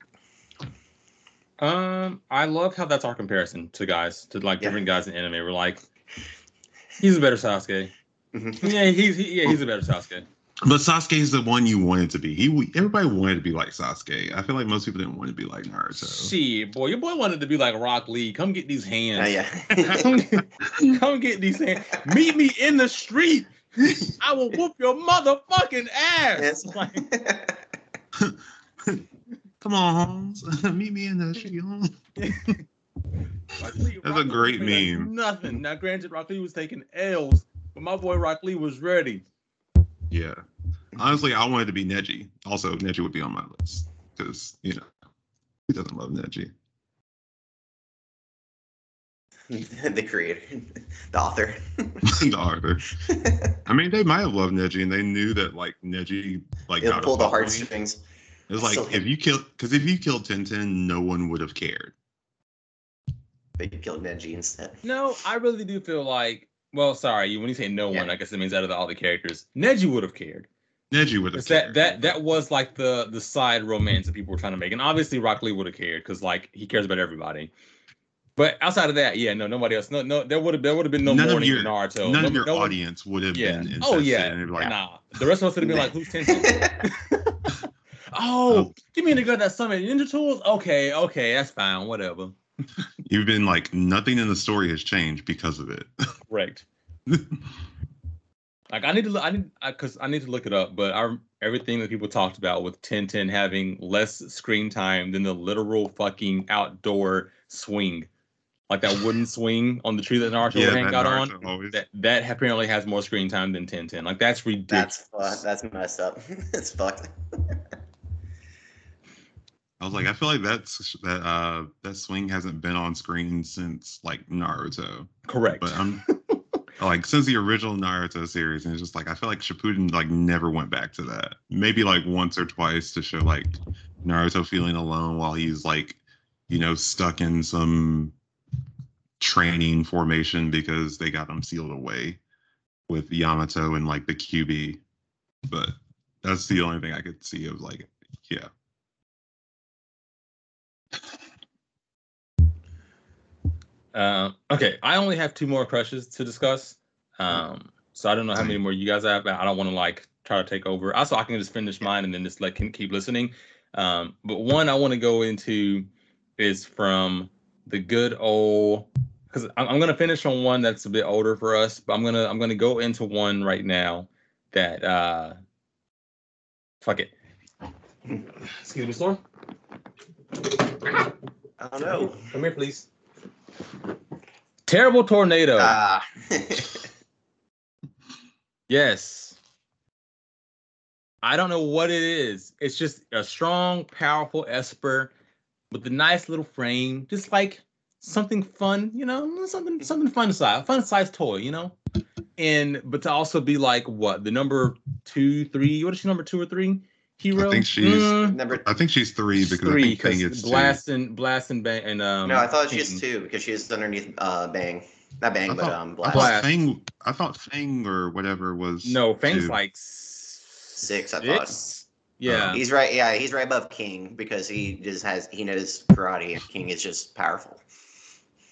I love how that's our comparison to different guys in anime. We're like, he's a better Sasuke. Mm-hmm. Yeah, he's a better Sasuke. But Sasuke is the one you wanted to be. Everybody wanted to be like Sasuke. I feel like most people didn't want to be like Naruto. Shit, boy, your boy wanted to be like Rock Lee. Come get these hands. Oh, yeah. Come get these hands. Meet me in the street. I will whoop your motherfucking ass. Yes. Come on, Holmes. Meet me in the street, Holmes. That's a great meme. Nothing. Now, granted, Rock Lee was taking L's, but my boy Rock Lee was ready. Yeah. Honestly, I wanted to be Neji. Also, Neji would be on my list because, who doesn't love Neji? The creator, the author. The author. I mean, they might have loved Neji and they knew that, like, Neji, like, It'll pull the heartstrings. It was like, if you killed Tenten, no one would have cared. They killed Neji instead. No, I really do feel like, well, sorry, when you say no one, I guess it means out of all the characters, Neji would have cared. Neji would have cared. That was like the side romance that people were trying to make. And obviously Rock Lee would have cared because, like, he cares about everybody. But outside of that, yeah, no, nobody else. No, there would have been no mourning for Naruto. None of your audience would have been invested. Oh, yeah. Like, nah. The rest of us would have been like, who's Tenten? Oh, give me the girl that summoned Ninja Tools? Okay, that's fine, whatever. You've been like, nothing in the story has changed because of it. Correct. Like, I need to look it up, but everything that people talked about with Tenten having less screen time than the literal fucking outdoor swing, like that wooden swing on the tree that Naruto got on, that apparently has more screen time than Tenten. Like, that's ridiculous. That's messed up. It's fucked. I was like, I feel like that swing hasn't been on screen since like Naruto. Correct. But I'm like, since the original Naruto series, and it's just like, I feel like Shippuden like never went back to that. Maybe like once or twice to show like Naruto feeling alone while he's like, stuck in some training formation because they got him sealed away with Yamato and like the QB. But that's the only thing I could see of like, yeah. Okay, I only have 2 more crushes to discuss. So I don't know how many more you guys have. I don't want to like try to take over. Also, I can just finish mine and then just keep listening. But one I want to go into is from the good old, because I'm gonna finish on one that's a bit older for us, but I'm gonna go into one right now that fuck it. Excuse me, Storm. I don't know. Come here, please. Terrible Tornado. Yes. I don't know what it is. It's just a strong, powerful Esper with a nice little frame. Just like something fun, something fun size toy, but to also be like what, the number 2, 3, what is she, number 2 or 3 hero? I think she's 3 because 3, I think it's Blast and Bang and No, I thought she's 2 because she's underneath Bang. Not Bang, Blast. I thought Fang or whatever was. No, Fang's 2. like 6, I thought. Yeah. He's right. Yeah, he's right above King because he knows karate and King is just powerful.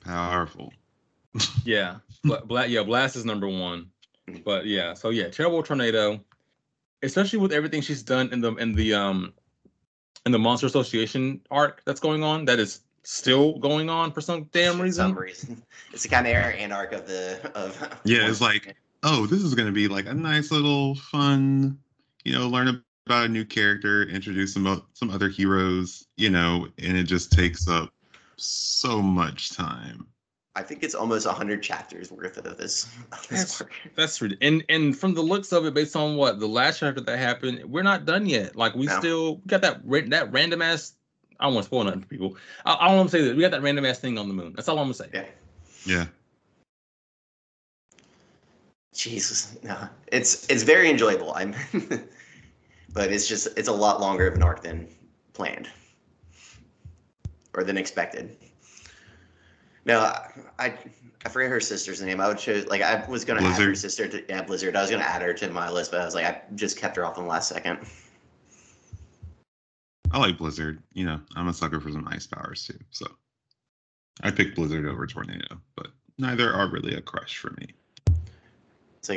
Powerful. Yeah, Blast is number one. But yeah, so yeah, Terrible Tornado, especially with everything she's done in the Monster Association arc that's going on, that is still going on for some damn reason. It's the chimera and arc of Yeah, it's like, oh, this is gonna be like a nice little fun, learn about a new character, introduce some other heroes, and it just takes up so much time. I think it's almost 100 chapters worth of this work. That's and from the looks of it, based on what the last chapter that happened, we're not done yet. Like we still got that random ass. I don't want to spoil nothing for people. I want to say that we got that random ass thing on the moon. That's all I'm gonna say. Yeah. Jesus, no, it's very enjoyable. But it's a lot longer of an arc than planned or than expected. No, I forget her sister's name. I would choose I was gonna add her sister to Blizzard. I was gonna add her to my list, but I was like, I just kept her off in the last second. I like Blizzard. I'm a sucker for some ice powers too. So I picked Blizzard over Tornado, but neither are really a crush for me. Oh,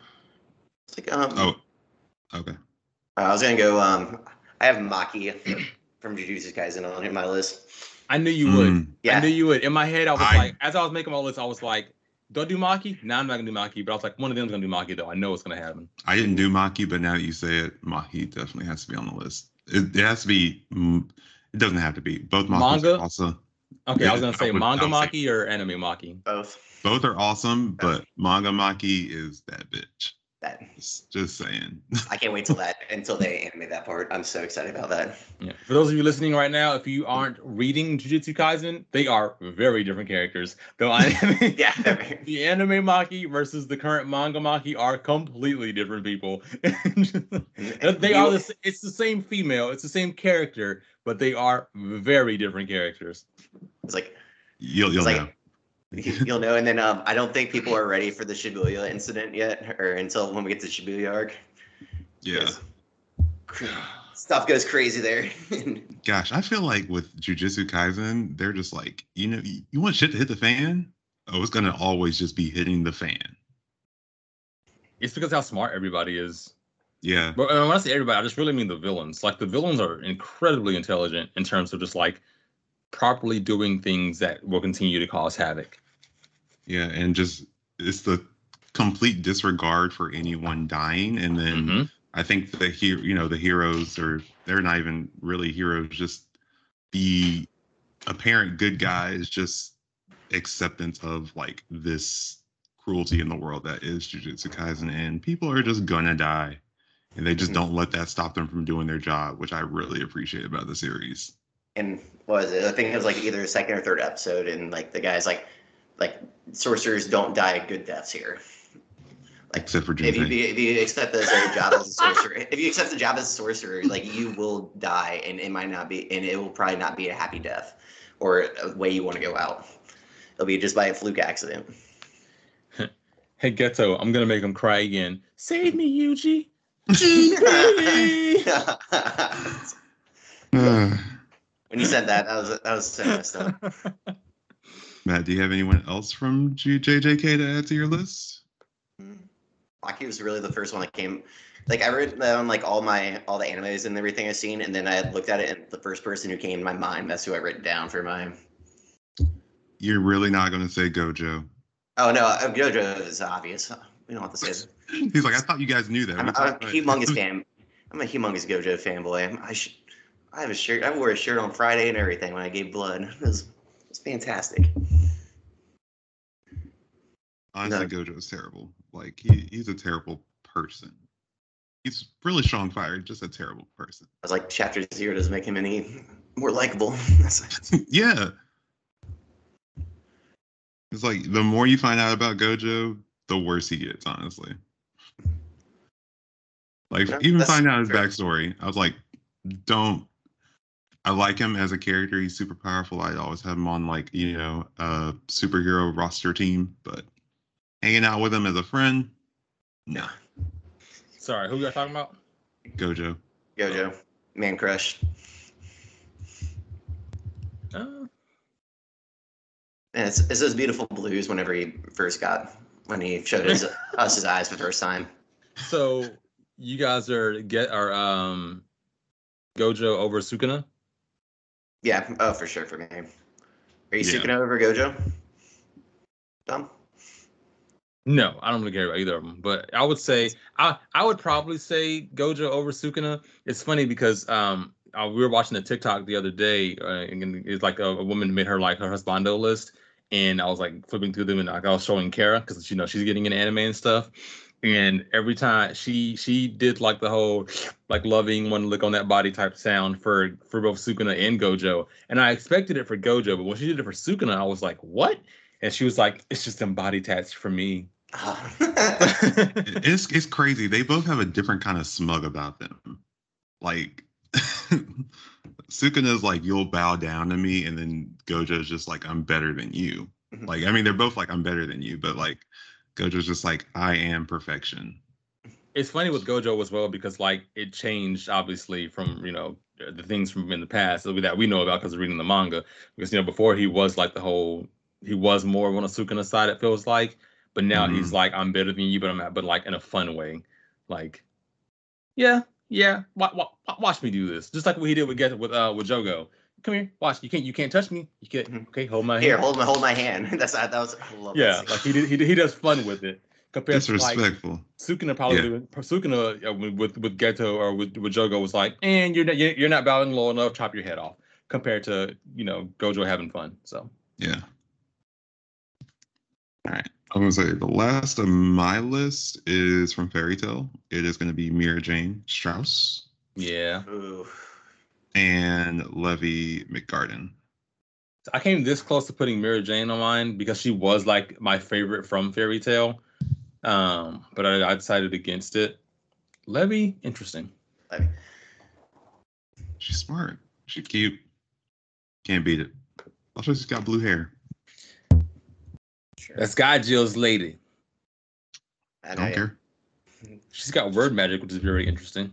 okay. I was gonna go. I have Maki from Jujutsu Kaisen on my list. I knew you would. Yeah. I knew you would. In my head, I was like, as I was making my list, I was like, don't do Maki? No, I'm not gonna do Maki. But I was like, one of them's gonna do Maki though. I know it's gonna happen. I didn't do Maki, but now that you say it, Maki definitely has to be on the list. It has to be. It doesn't have to be. Both manga also. Okay, yeah, I was gonna say manga Maki or anime Maki. Both are awesome, but manga Maki is that bitch. That just saying. I can't wait until they animate that part. I'm so excited about that. Yeah. For those of you listening right now, if you aren't reading Jujutsu Kaisen, they are very different characters. Though the anime Maki versus the current manga Maki are completely different people. It's the same female, it's the same character, but they are very different characters. It's like you'll know. You'll know, and then I don't think people are ready for the Shibuya incident yet, or until when we get to Shibuya arc. Yeah, stuff goes crazy there. Gosh, I feel like with Jujutsu Kaisen, they're just like, you want shit to hit the fan? Oh, it's gonna always just be hitting the fan. It's because how smart everybody is. Yeah, but when I say everybody, I just really mean the villains. Like the villains are incredibly intelligent in terms of just like properly doing things that will continue to cause havoc. Yeah, and just it's the complete disregard for anyone dying, and then I think the heroes they're not even really heroes, just the apparent good guys, just acceptance of like this cruelty in the world that is Jujutsu Kaisen, and people are just gonna die, and they just don't let that stop them from doing their job, which I really appreciate about the series. And what was it? I think it was like either the second or third episode, and like the guy's like sorcerers don't die good deaths here. Like, except for Junpei. If you accept the job as a sorcerer, if you accept the job as a sorcerer, like you will die, and it might not be, and it will probably not be a happy death or a way you want to go out. It'll be just by a fluke accident. Hey Geto, I'm gonna make him cry again. Save me, Yuji. When you said that was so messed up. Matt, do you have anyone else from JJK to add to your list? Maki was really the first one that came. Like I read down like all the animes and everything I've seen, and then I looked at it, and the first person who came to my mind, that's who I written down for mine. You're really not going to say Gojo? Oh no, Gojo is obvious. We don't have to say it. He's like, I thought you guys knew that. I'm a humongous fan. I'm a humongous Gojo fanboy. I have a shirt. I wore a shirt on Friday and everything when I gave blood. It was fantastic. Honestly, Gojo's terrible. Like he's a terrible person. He's really strong fire, just a terrible person. I was like, chapter 0 doesn't make him any more likable. Yeah. It's like the more you find out about Gojo, the worse he gets, honestly. Like even finding out his backstory, I was like, I like him as a character. He's super powerful. I'd always have him on like, a superhero roster team, but hanging out with him as a friend, no. Sorry, who you guys talking about? Gojo. Man crush. And it's those beautiful blues whenever when he showed us his eyes for the first time. So you guys are Gojo over Sukuna? Yeah, oh, for sure for me. Are you Yeah. Sukuna over Gojo? Tom? No, I don't really care about either of them. But I would say I would probably say Gojo over Sukuna. It's funny because we were watching a TikTok the other day, and it's like a woman made her like her husbando list, and I was like flipping through them, and like, I was showing Kara because she's getting into anime and stuff. And every time she did like the whole like loving one lick on that body type sound for both Sukuna and Gojo, and I expected it for Gojo, but when she did it for Sukuna, I was like, what? And she was like, it's just them body tats for me. It's crazy. They both have a different kind of smug about them. Like Sukuna's like, you'll bow down to me, and then Gojo's just like, I'm better than you. Like, I mean, they're both like, I'm better than you, but like Gojo's just like, I am perfection. It's funny with Gojo as well because like it changed obviously from the things from in the past that we know about because of reading the manga. Because before he was like he was more on a Sukuna side, it feels like, but now he's like, I'm better than you, but like in a fun way, like yeah, watch me do this, just like what he did with Jogo. Come here, watch. You can't touch me. You can't. Okay, hold my hand. Here, hold my hand. I love Yeah, that like he does fun with it compared to like Disrespectful. Sukuna probably with Geto or with Jogo was like, and you're not bowing low enough, chop your head off. Compared to Gojo having fun. So Yeah. All right. I'm gonna say the last of my list is from Fairy Tail. It is gonna be Mira Jane Strauss yeah, Ooh. and Levy McGarden. I came this close to putting Mira Jane on mine because she was like my favorite from Fairy Tail, but I decided against it. Levy, interesting. Levy. She's smart. She's cute. Can't beat it. Also, she's got blue hair. Sure. That's Guy Jill's lady. I Don't care. She's got word magic, which is very interesting.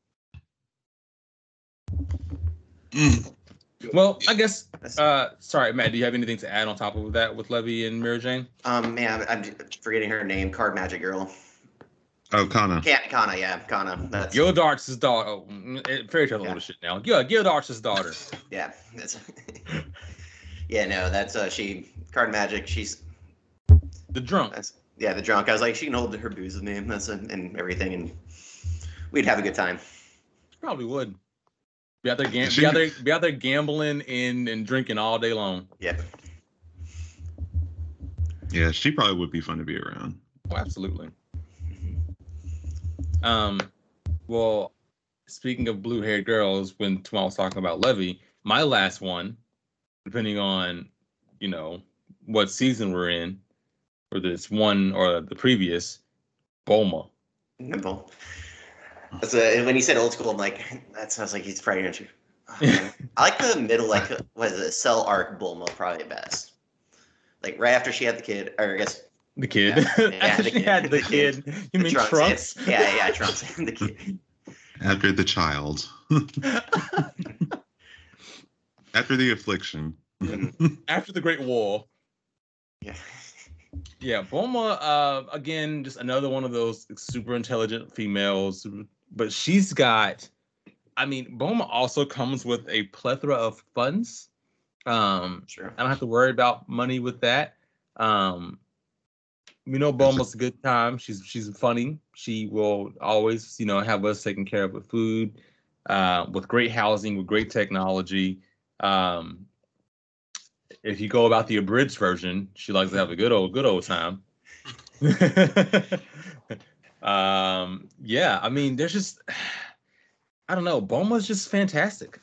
Well, I guess. Sorry, Matt. Do you have anything to add on top of that with Levy and Mira Jane? Man, I'm forgetting her name. Card Magic Girl. Oh, Kana. Kana, yeah, Kana. That's Gildart's daughter. Oh, Fairy Tail's old shit now. Yeah, Gildart's daughter. yeah. That's yeah. No, that's she. Card Magic. She's The drunk. the drunk. I was like, she can hold her booze with me. And everything, and we'd have a good time. Probably would. Be out there gambling and drinking all day long. Yep. Yeah, she probably would be fun to be around. Oh, absolutely. Well, speaking of blue-haired girls, when Tom was talking about Levy, my last one, depending on, what season we're in, or this one or the previous, Bulma. Nimble. When he said old school, I'm like, that sounds like he's probably gonna. Oh, I like the middle, like what is it, Cell Arc Bulma, probably best. Like right after she had the kid, or I guess the kid. Yeah, she had the kid. You mean Trunks? Yeah, Trunks and the kid. After the child. After the affliction. After the Great War. Yeah. Yeah, Bulma, again, just another one of those super intelligent females, but she's got, Bulma also comes with a plethora of funds. Sure. I don't have to worry about money with that. Bulma's a good time. She's funny. She will always, have us taken care of with food, with great housing, with great technology. If you go about the abridged version, she likes to have a good old time. Yeah, there's just, I don't know. Bulma's just fantastic.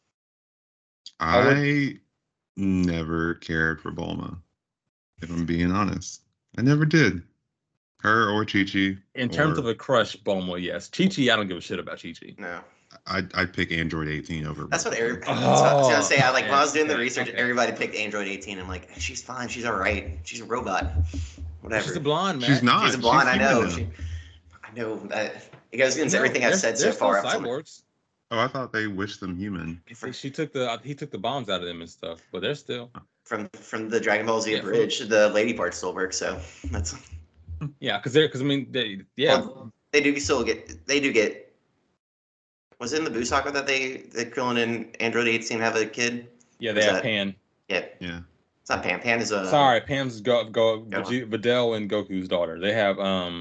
I never cared for Bulma, if I'm being honest. I never did. Her or Chi-Chi. In terms of a crush, Bulma, yes. Chi-Chi, I don't give a shit about Chi-Chi. No. I'd pick Android 18 over. That's what Bulma. I was gonna say. When I was doing the research, everybody picked Android 18. I'm like, she's fine. She's all right. She's a robot. Whatever. She's a blonde, man. She's not. She's a blonde. I know. Human. I know. It goes against everything I've said so far. Cyborgs. Oh, I thought they wished them human. He took the bombs out of them and stuff, but they're still. from the Dragon Ball Z Yeah, bridge, the lady part still works. So that's Yeah, because I mean, well, they do get. Was it in the Buu saga that the Krillin and Android 18 have a kid? yeah, Or they is have that- Pan. Yeah, Yeah. it's not Pan. Pan is a. Sorry, Pam's on. Videl and Goku's daughter. They have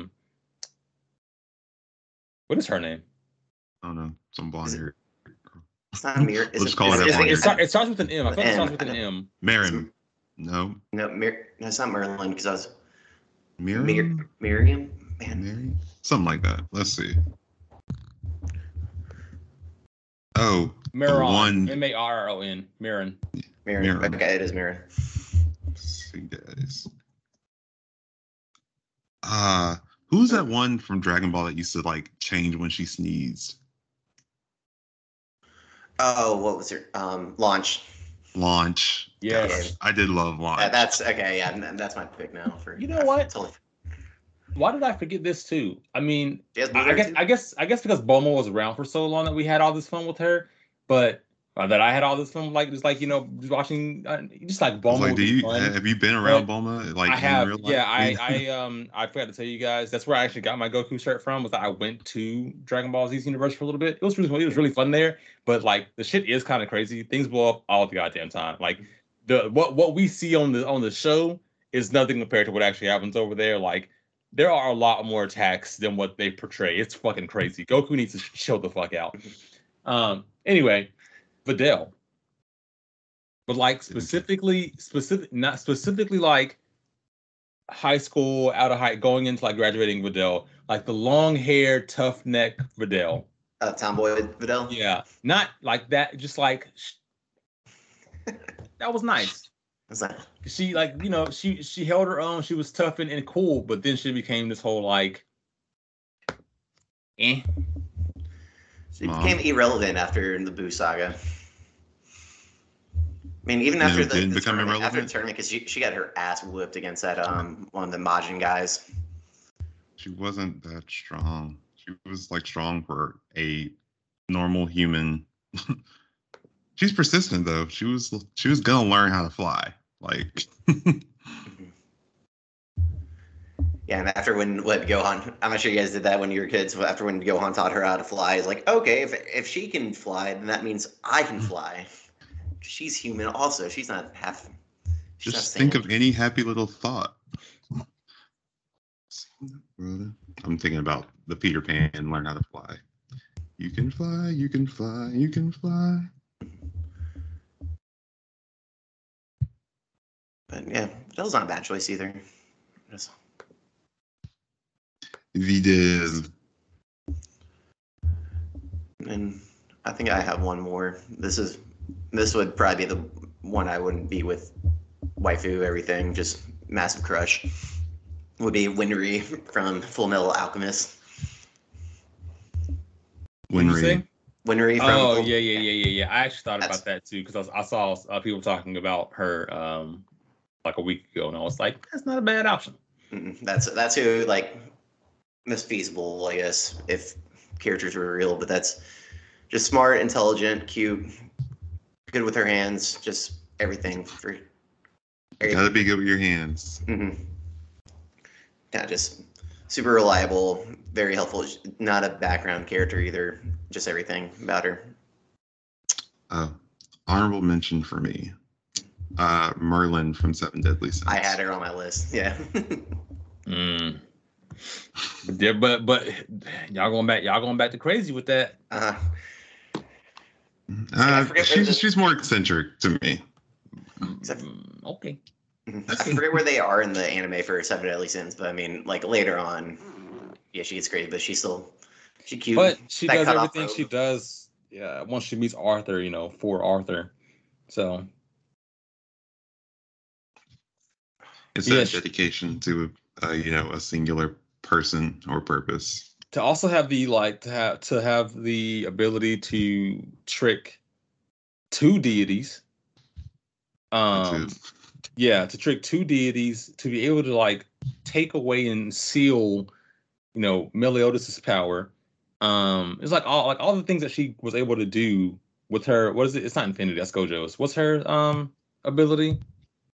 what is her name? I don't know. Some blonde Is it- hair. It's not Mir. Is Let's it, call is it it, that is one. it, It starts with an M. I thought it starts with an M. M. Marin. No. no, it's not Merlin because I was Miriam? Miriam. Man, Mary? Something like that. Let's see. Oh, Miron. one- Maron. Miron. Miriam. Miriam. Okay, it is Miriam. let's see, guys. Who's that one from Dragon Ball that used to like change when she sneezed? Oh, what was her launch? Launch. Yes. Gosh, I did love Launch. That's okay. Yeah, that's my pick now. For You know what? Totally. Why did I forget this too? I mean, She has blue I hair, guess too? I guess I guess because Bulma was around for so long that we had all this fun with her, but that I had all this fun just just watching just like I was Bulma like, would be fun. have you been around Bulma? Like I in have, real life? yeah. I forgot to tell you guys. That's where I actually got my Goku shirt from. Was that I went to Dragon Ball Z's universe for a little bit. It was really fun there. But like the shit is kind of crazy. Things blow up all the goddamn time. Like what we see on the show is nothing compared to what actually happens over there. Like there are a lot more attacks than what they portray. It's fucking crazy. Goku needs to chill the fuck out. Anyway, Videl. But like not specifically like high school, out of high, going into like graduating Videl, like the long hair, tough neck Videl. Tomboy Videl. Yeah, not like that. Just like that was nice. What's that? She she held her own. She was tough and cool, but then she became this whole like, She became irrelevant after the Buu saga. I mean, even after didn't the become tournament, after the irrelevant? tournament, because she got her ass whooped against that one of the Majin guys. She wasn't that strong. She was like strong for a normal human. She's persistent though. She was gonna learn how to fly. Like Yeah, and after when Gohan, I'm not sure you guys did that when you were kids. But after when Gohan taught her how to fly, it's like, okay, if she can fly, then that means I can fly. She's human also. She's not half. She's just not think sane. of any happy little thought. I'm thinking about the Peter Pan learn how to fly. You can fly, you can fly, you can fly. But yeah, Vidal's not a bad choice either. Just- Videl. And I think I have one more. This would probably be the one I wouldn't be with waifu, everything, just massive crush. Would be Winry from Full Metal Alchemist. what did you say? Winry from Oh Full- yeah. I actually thought That's- about that too because I saw people talking about her like a week ago, and I was like, that's not a bad option. That's who, like, most feasible, I guess, if characters were real. But that's just smart, intelligent, cute, good with her hands, just everything for. You gotta be good with your hands. Mm-hmm. Yeah, just super reliable, very helpful. Not a background character either. Just everything about her. Honorable mention for me. Merlin from Seven Deadly Sins. I had her on my list. Yeah. But y'all going back to crazy with that. I forget She's more eccentric to me. Okay. I forget where they are in the anime for Seven Deadly Sins, but I mean, like later on, yeah, she gets crazy, but she's cute. But she That does cutoff everything robe. she does. Yeah, once she meets Arthur, for Arthur. So It's Yeah, that she- dedication to a singular person or purpose. to also have the to have the ability to trick two deities. Too. Yeah, to trick two deities, to be able to like take away and seal, Meliodas' power. It's like all the things that she was able to do with her. What is it? It's not Infinity. That's Gojo's. What's her ability?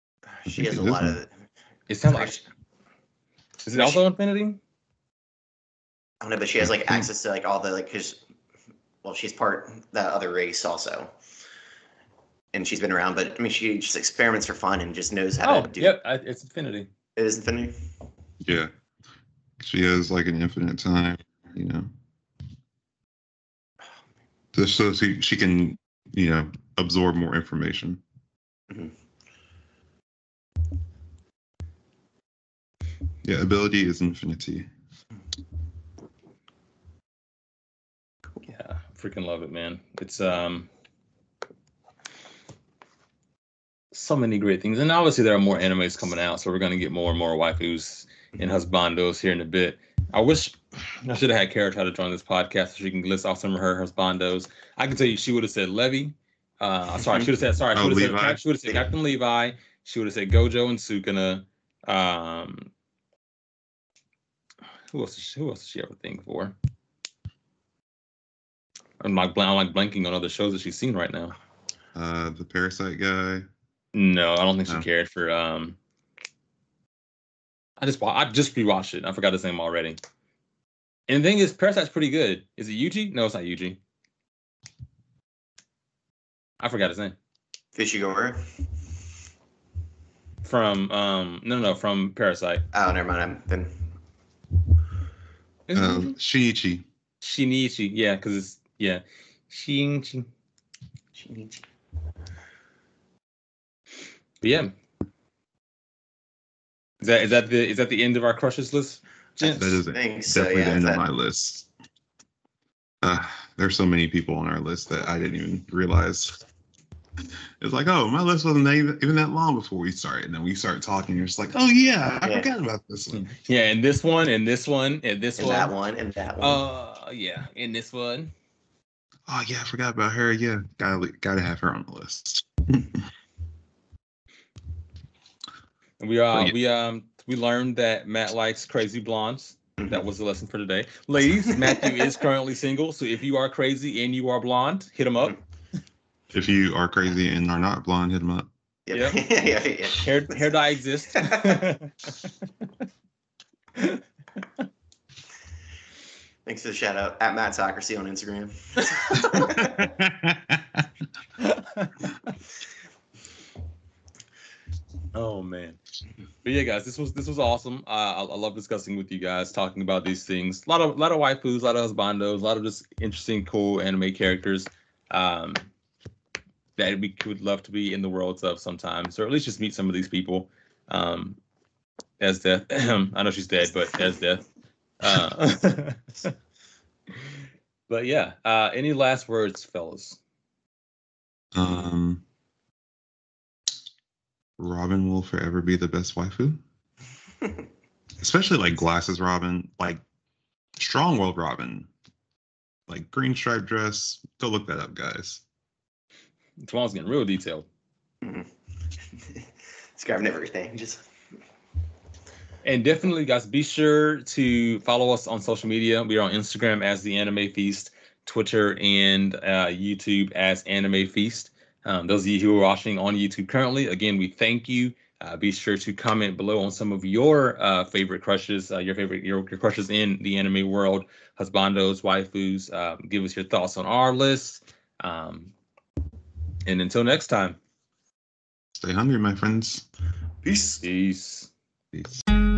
She has a lot of. It sounds like. Is it also Infinity? I don't know, but she has like access to like all the like because, well, she's part that other race also, and she's been around. But I mean, she just experiments for fun and just knows how to do. Yep, it's Infinity. It is Infinity. Yeah. She has like an infinite time, you know. Just so she can, you know, absorb more information. Mm-hmm. Yeah, ability is infinity. Yeah, freaking love it, man. It's so many great things, and obviously there are more animes coming out, so we're gonna get more and more waifus and husbandos here in a bit. I wish I should have had Kara try to join this podcast so she can list off some of her husbandos. I can tell you, she would have said Levy. Sorry, she would have said Captain Levi. She would have said Gojo and Sukuna. Who else does she ever think for? I'm like blanking on other shows that she's seen right now. The Parasite guy. No, I don't think she cared for. I just rewatched it. I forgot his name already. And the thing is, Parasite's pretty good. Is it Yuji? No, it's not Yuji. I forgot his name. Fushiguro? From no, from Parasite. Oh, never mind. Then Shinichi. Shinichi, yeah, because it's Shinichi. But yeah. Is that the end of our crushes list? That is definitely the end of my list. There's so many people on our list that I didn't even realize. It's like, oh, my list wasn't even that long before we started. And then we start talking. You're just like, oh, yeah, I forgot about this one. Yeah, and this one, and this one, and this one. That one, and that one. Yeah, and this one. Oh, yeah, I forgot about her. Yeah, gotta have her on the list. And we learned that Matt likes crazy blondes. That was the lesson for today. Ladies, Matthew is currently single, so if you are crazy and you are blonde, hit him up. If you are crazy and are not blonde, hit him up. Yep. Yeah. Hair dye exists. Thanks for the shout out at MattSocracy on Instagram. Oh man, but yeah, guys, this was awesome. I love discussing with you guys, talking about these things. A lot of waifus, a lot of husbandos, a lot of just interesting, cool anime characters that we would love to be in the worlds of sometimes, or at least just meet some of these people. As Death, I know she's dead, but as Death. But yeah, any last words, fellas? Robin will forever be the best waifu. Especially like Glasses Robin, like Strong World Robin, like green striped dress. Go look that up, guys. Tomorrow's getting real detailed. Describing everything. And definitely, guys, be sure to follow us on social media. We are on Instagram as The Anime Feast, Twitter and YouTube as Anime Feast. Those of you who are watching on YouTube currently, again, we thank you. Be sure to comment below on some of your favorite crushes, your crushes in the anime world, husbandos, waifus. Give us your thoughts on our list. And until next time, stay hungry, my friends. Peace. Peace.